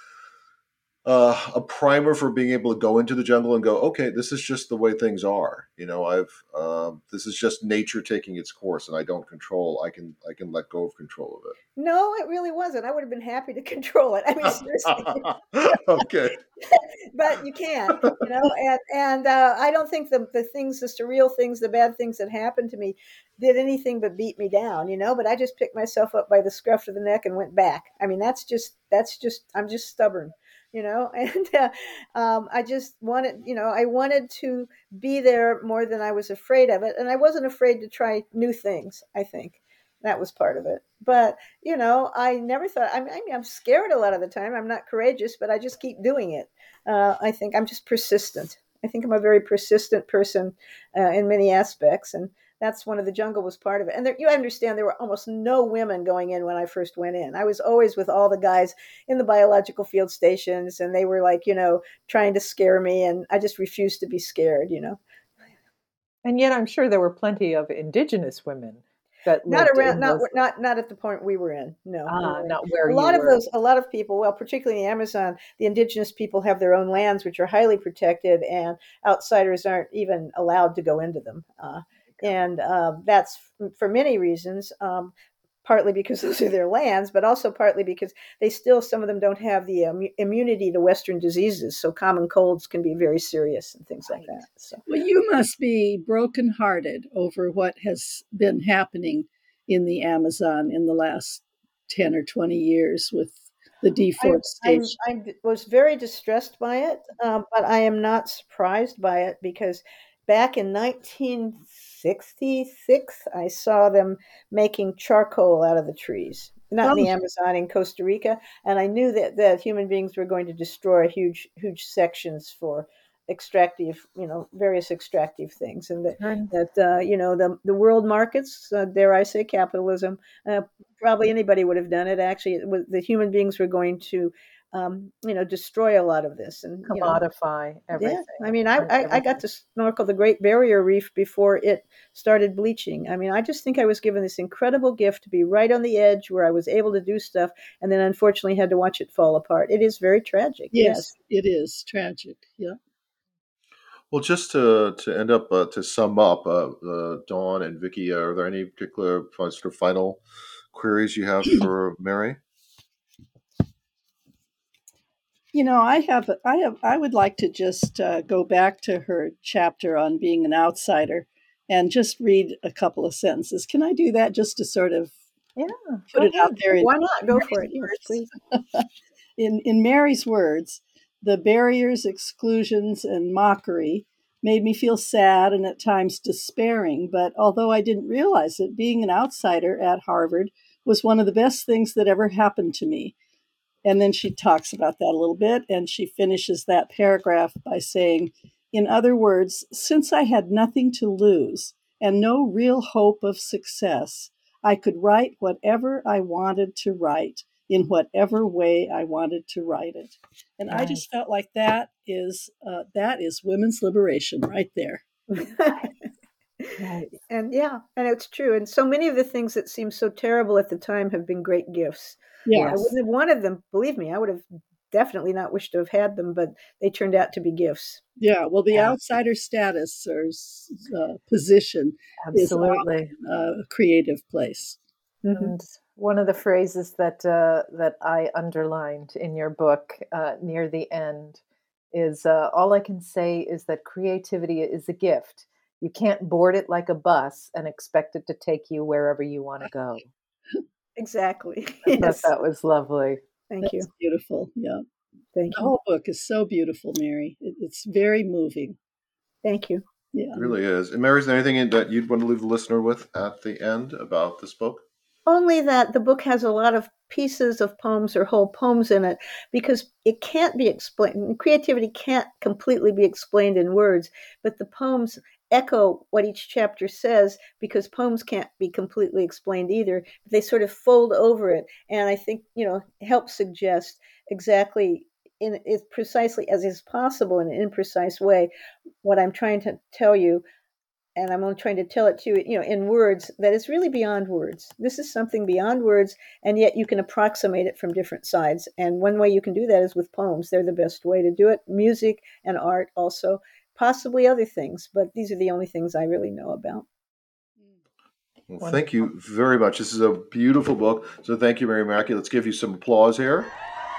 Speaker 5: a primer for being able to go into the jungle and go, okay, this is just the way things are. This is just nature taking its course, and I don't control. I can let go of control of it.
Speaker 7: No, it really wasn't. I would have been happy to control it. I mean, seriously.
Speaker 5: Okay.
Speaker 7: But you can't, and I don't think the things, the surreal things, the bad things that happened to me did anything but beat me down, but I just picked myself up by the scruff of the neck and went back. I mean, I'm just stubborn. And I just wanted, I wanted to be there more than I was afraid of it. And I wasn't afraid to try new things, I think. That was part of it. But, I never thought, I'm scared a lot of the time. I'm not courageous, but I just keep doing it. I think I'm just persistent. I think I'm a very persistent person in many aspects, and that's one of the jungle was part of it. And there, you understand, there were almost no women going in when I first went in. I was always with all the guys in the biological field stations, and they were like, trying to scare me, and I just refused to be scared.
Speaker 2: And yet, I'm sure there were plenty of indigenous women that
Speaker 7: Not
Speaker 2: lived
Speaker 7: around,
Speaker 2: in
Speaker 7: not
Speaker 2: those.
Speaker 7: not at the point we were in. No,
Speaker 2: Not where
Speaker 7: a
Speaker 2: you
Speaker 7: lot of
Speaker 2: were.
Speaker 7: those, a lot of people, well, particularly in the Amazon, the indigenous people have their own lands, which are highly protected, and outsiders aren't even allowed to go into them. And that's for many reasons. Partly because those are their lands, but also partly because they still, some of them don't have the immunity to Western diseases. So common colds can be very serious and things like that. So,
Speaker 6: Well, you must be brokenhearted over what has been happening in the Amazon in the last 10 or 20 years with the deforestation.
Speaker 7: I was very distressed by it, but I am not surprised by it because back in 1966, I saw them making charcoal out of the trees, not in the Amazon, in Costa Rica, and I knew that human beings were going to destroy huge sections for extractive, various extractive things, and that the world markets, dare I say, capitalism. Probably anybody would have done it. Actually, the human beings were going to, destroy a lot of this and
Speaker 2: Commodify everything.
Speaker 7: Yeah, I mean, I got to snorkel the Great Barrier Reef before it started bleaching. I mean, I just think I was given this incredible gift to be right on the edge where I was able to do stuff, and then unfortunately had to watch it fall apart. It is very tragic.
Speaker 6: Yes, it is tragic. Yeah.
Speaker 5: Well, just to end up, to sum up, Dawn and Vicki, are there any particular sort of final queries you have for Mary?
Speaker 6: I would like to just go back to her chapter on being an outsider and just read a couple of sentences. Can I do that just to sort of put it out there?
Speaker 7: Why not? Go for it. Yes, please.
Speaker 6: In Mary's words, the barriers, exclusions, and mockery made me feel sad and at times despairing. But although I didn't realize it, being an outsider at Harvard was one of the best things that ever happened to me. And then she talks about that a little bit, and she finishes that paragraph by saying, in other words, since I had nothing to lose and no real hope of success, I could write whatever I wanted to write in whatever way I wanted to write it. And I just felt like that is women's liberation right there.
Speaker 7: And it's true. And so many of the things that seemed so terrible at the time have been great gifts.
Speaker 6: Yes.
Speaker 7: I wouldn't have wanted them, believe me. I would have definitely not wished to have had them, but they turned out to be gifts.
Speaker 6: Yeah, well, the outsider status or position
Speaker 2: Absolutely.
Speaker 6: is a creative place.
Speaker 2: And one of the phrases that I underlined in your book near the end is, all I can say is that creativity is a gift. You can't board it like a bus and expect it to take you wherever you want to go.
Speaker 7: Exactly.
Speaker 2: I thought that was lovely.
Speaker 7: Thank you.
Speaker 6: That's beautiful. Yeah.
Speaker 7: Thank
Speaker 6: The
Speaker 7: you.
Speaker 6: whole book is so beautiful, Mary. It's very moving.
Speaker 7: Thank you.
Speaker 6: Yeah.
Speaker 5: It really is. And Mary, is there anything that you'd want to leave the listener with at the end about this book?
Speaker 7: Only that the book has a lot of pieces of poems or whole poems in it because it can't be explained. Creativity can't completely be explained in words, but the poems echo what each chapter says because poems can't be completely explained either. They sort of fold over it, and I think help suggest exactly in as precisely as is possible in an imprecise way what I'm trying to tell you. And I'm only trying to tell it to you, in words that is really beyond words. This is something beyond words, and yet you can approximate it from different sides. And one way you can do that is with poems. They're the best way to do it. Music and art also, possibly other things, but these are the only things I really know about.
Speaker 5: Well, thank you very much. This is a beautiful book. So thank you, Mary Mackey. Let's give you some applause here.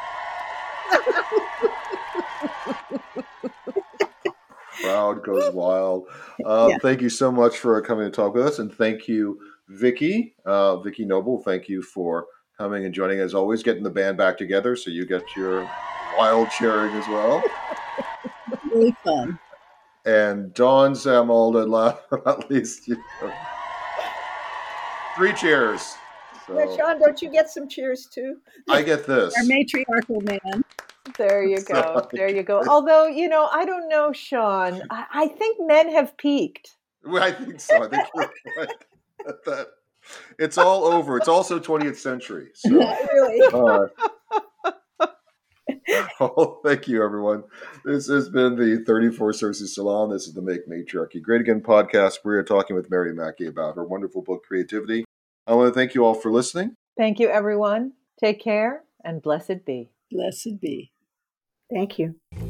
Speaker 5: Crowd goes wild. Thank you so much for coming to talk with us, and thank you, Vicki Noble. Thank you for coming and joining. As always, getting the band back together so you get your wild cheering as well.
Speaker 6: Really fun.
Speaker 5: And Dawn Samald, and last but not least, 3 cheers.
Speaker 7: Now, Sean, don't you get some cheers too?
Speaker 5: I get this.
Speaker 6: Our matriarchal man.
Speaker 2: There you
Speaker 5: So,
Speaker 2: go. There you go. Although, I don't know, Sean. I think men have peaked.
Speaker 5: well, I think so. I think you're right. That it's all over. It's also 20th century. So,
Speaker 7: Really.
Speaker 5: oh, thank you, everyone. This has been the 34 Cersei Salon. This is the Make Matriarchy Great Again podcast. We are talking with Mary Mackey about her wonderful book, Creativity. I want to thank you all for listening.
Speaker 2: Thank you, everyone. Take care and blessed be.
Speaker 6: Blessed be.
Speaker 7: Thank you.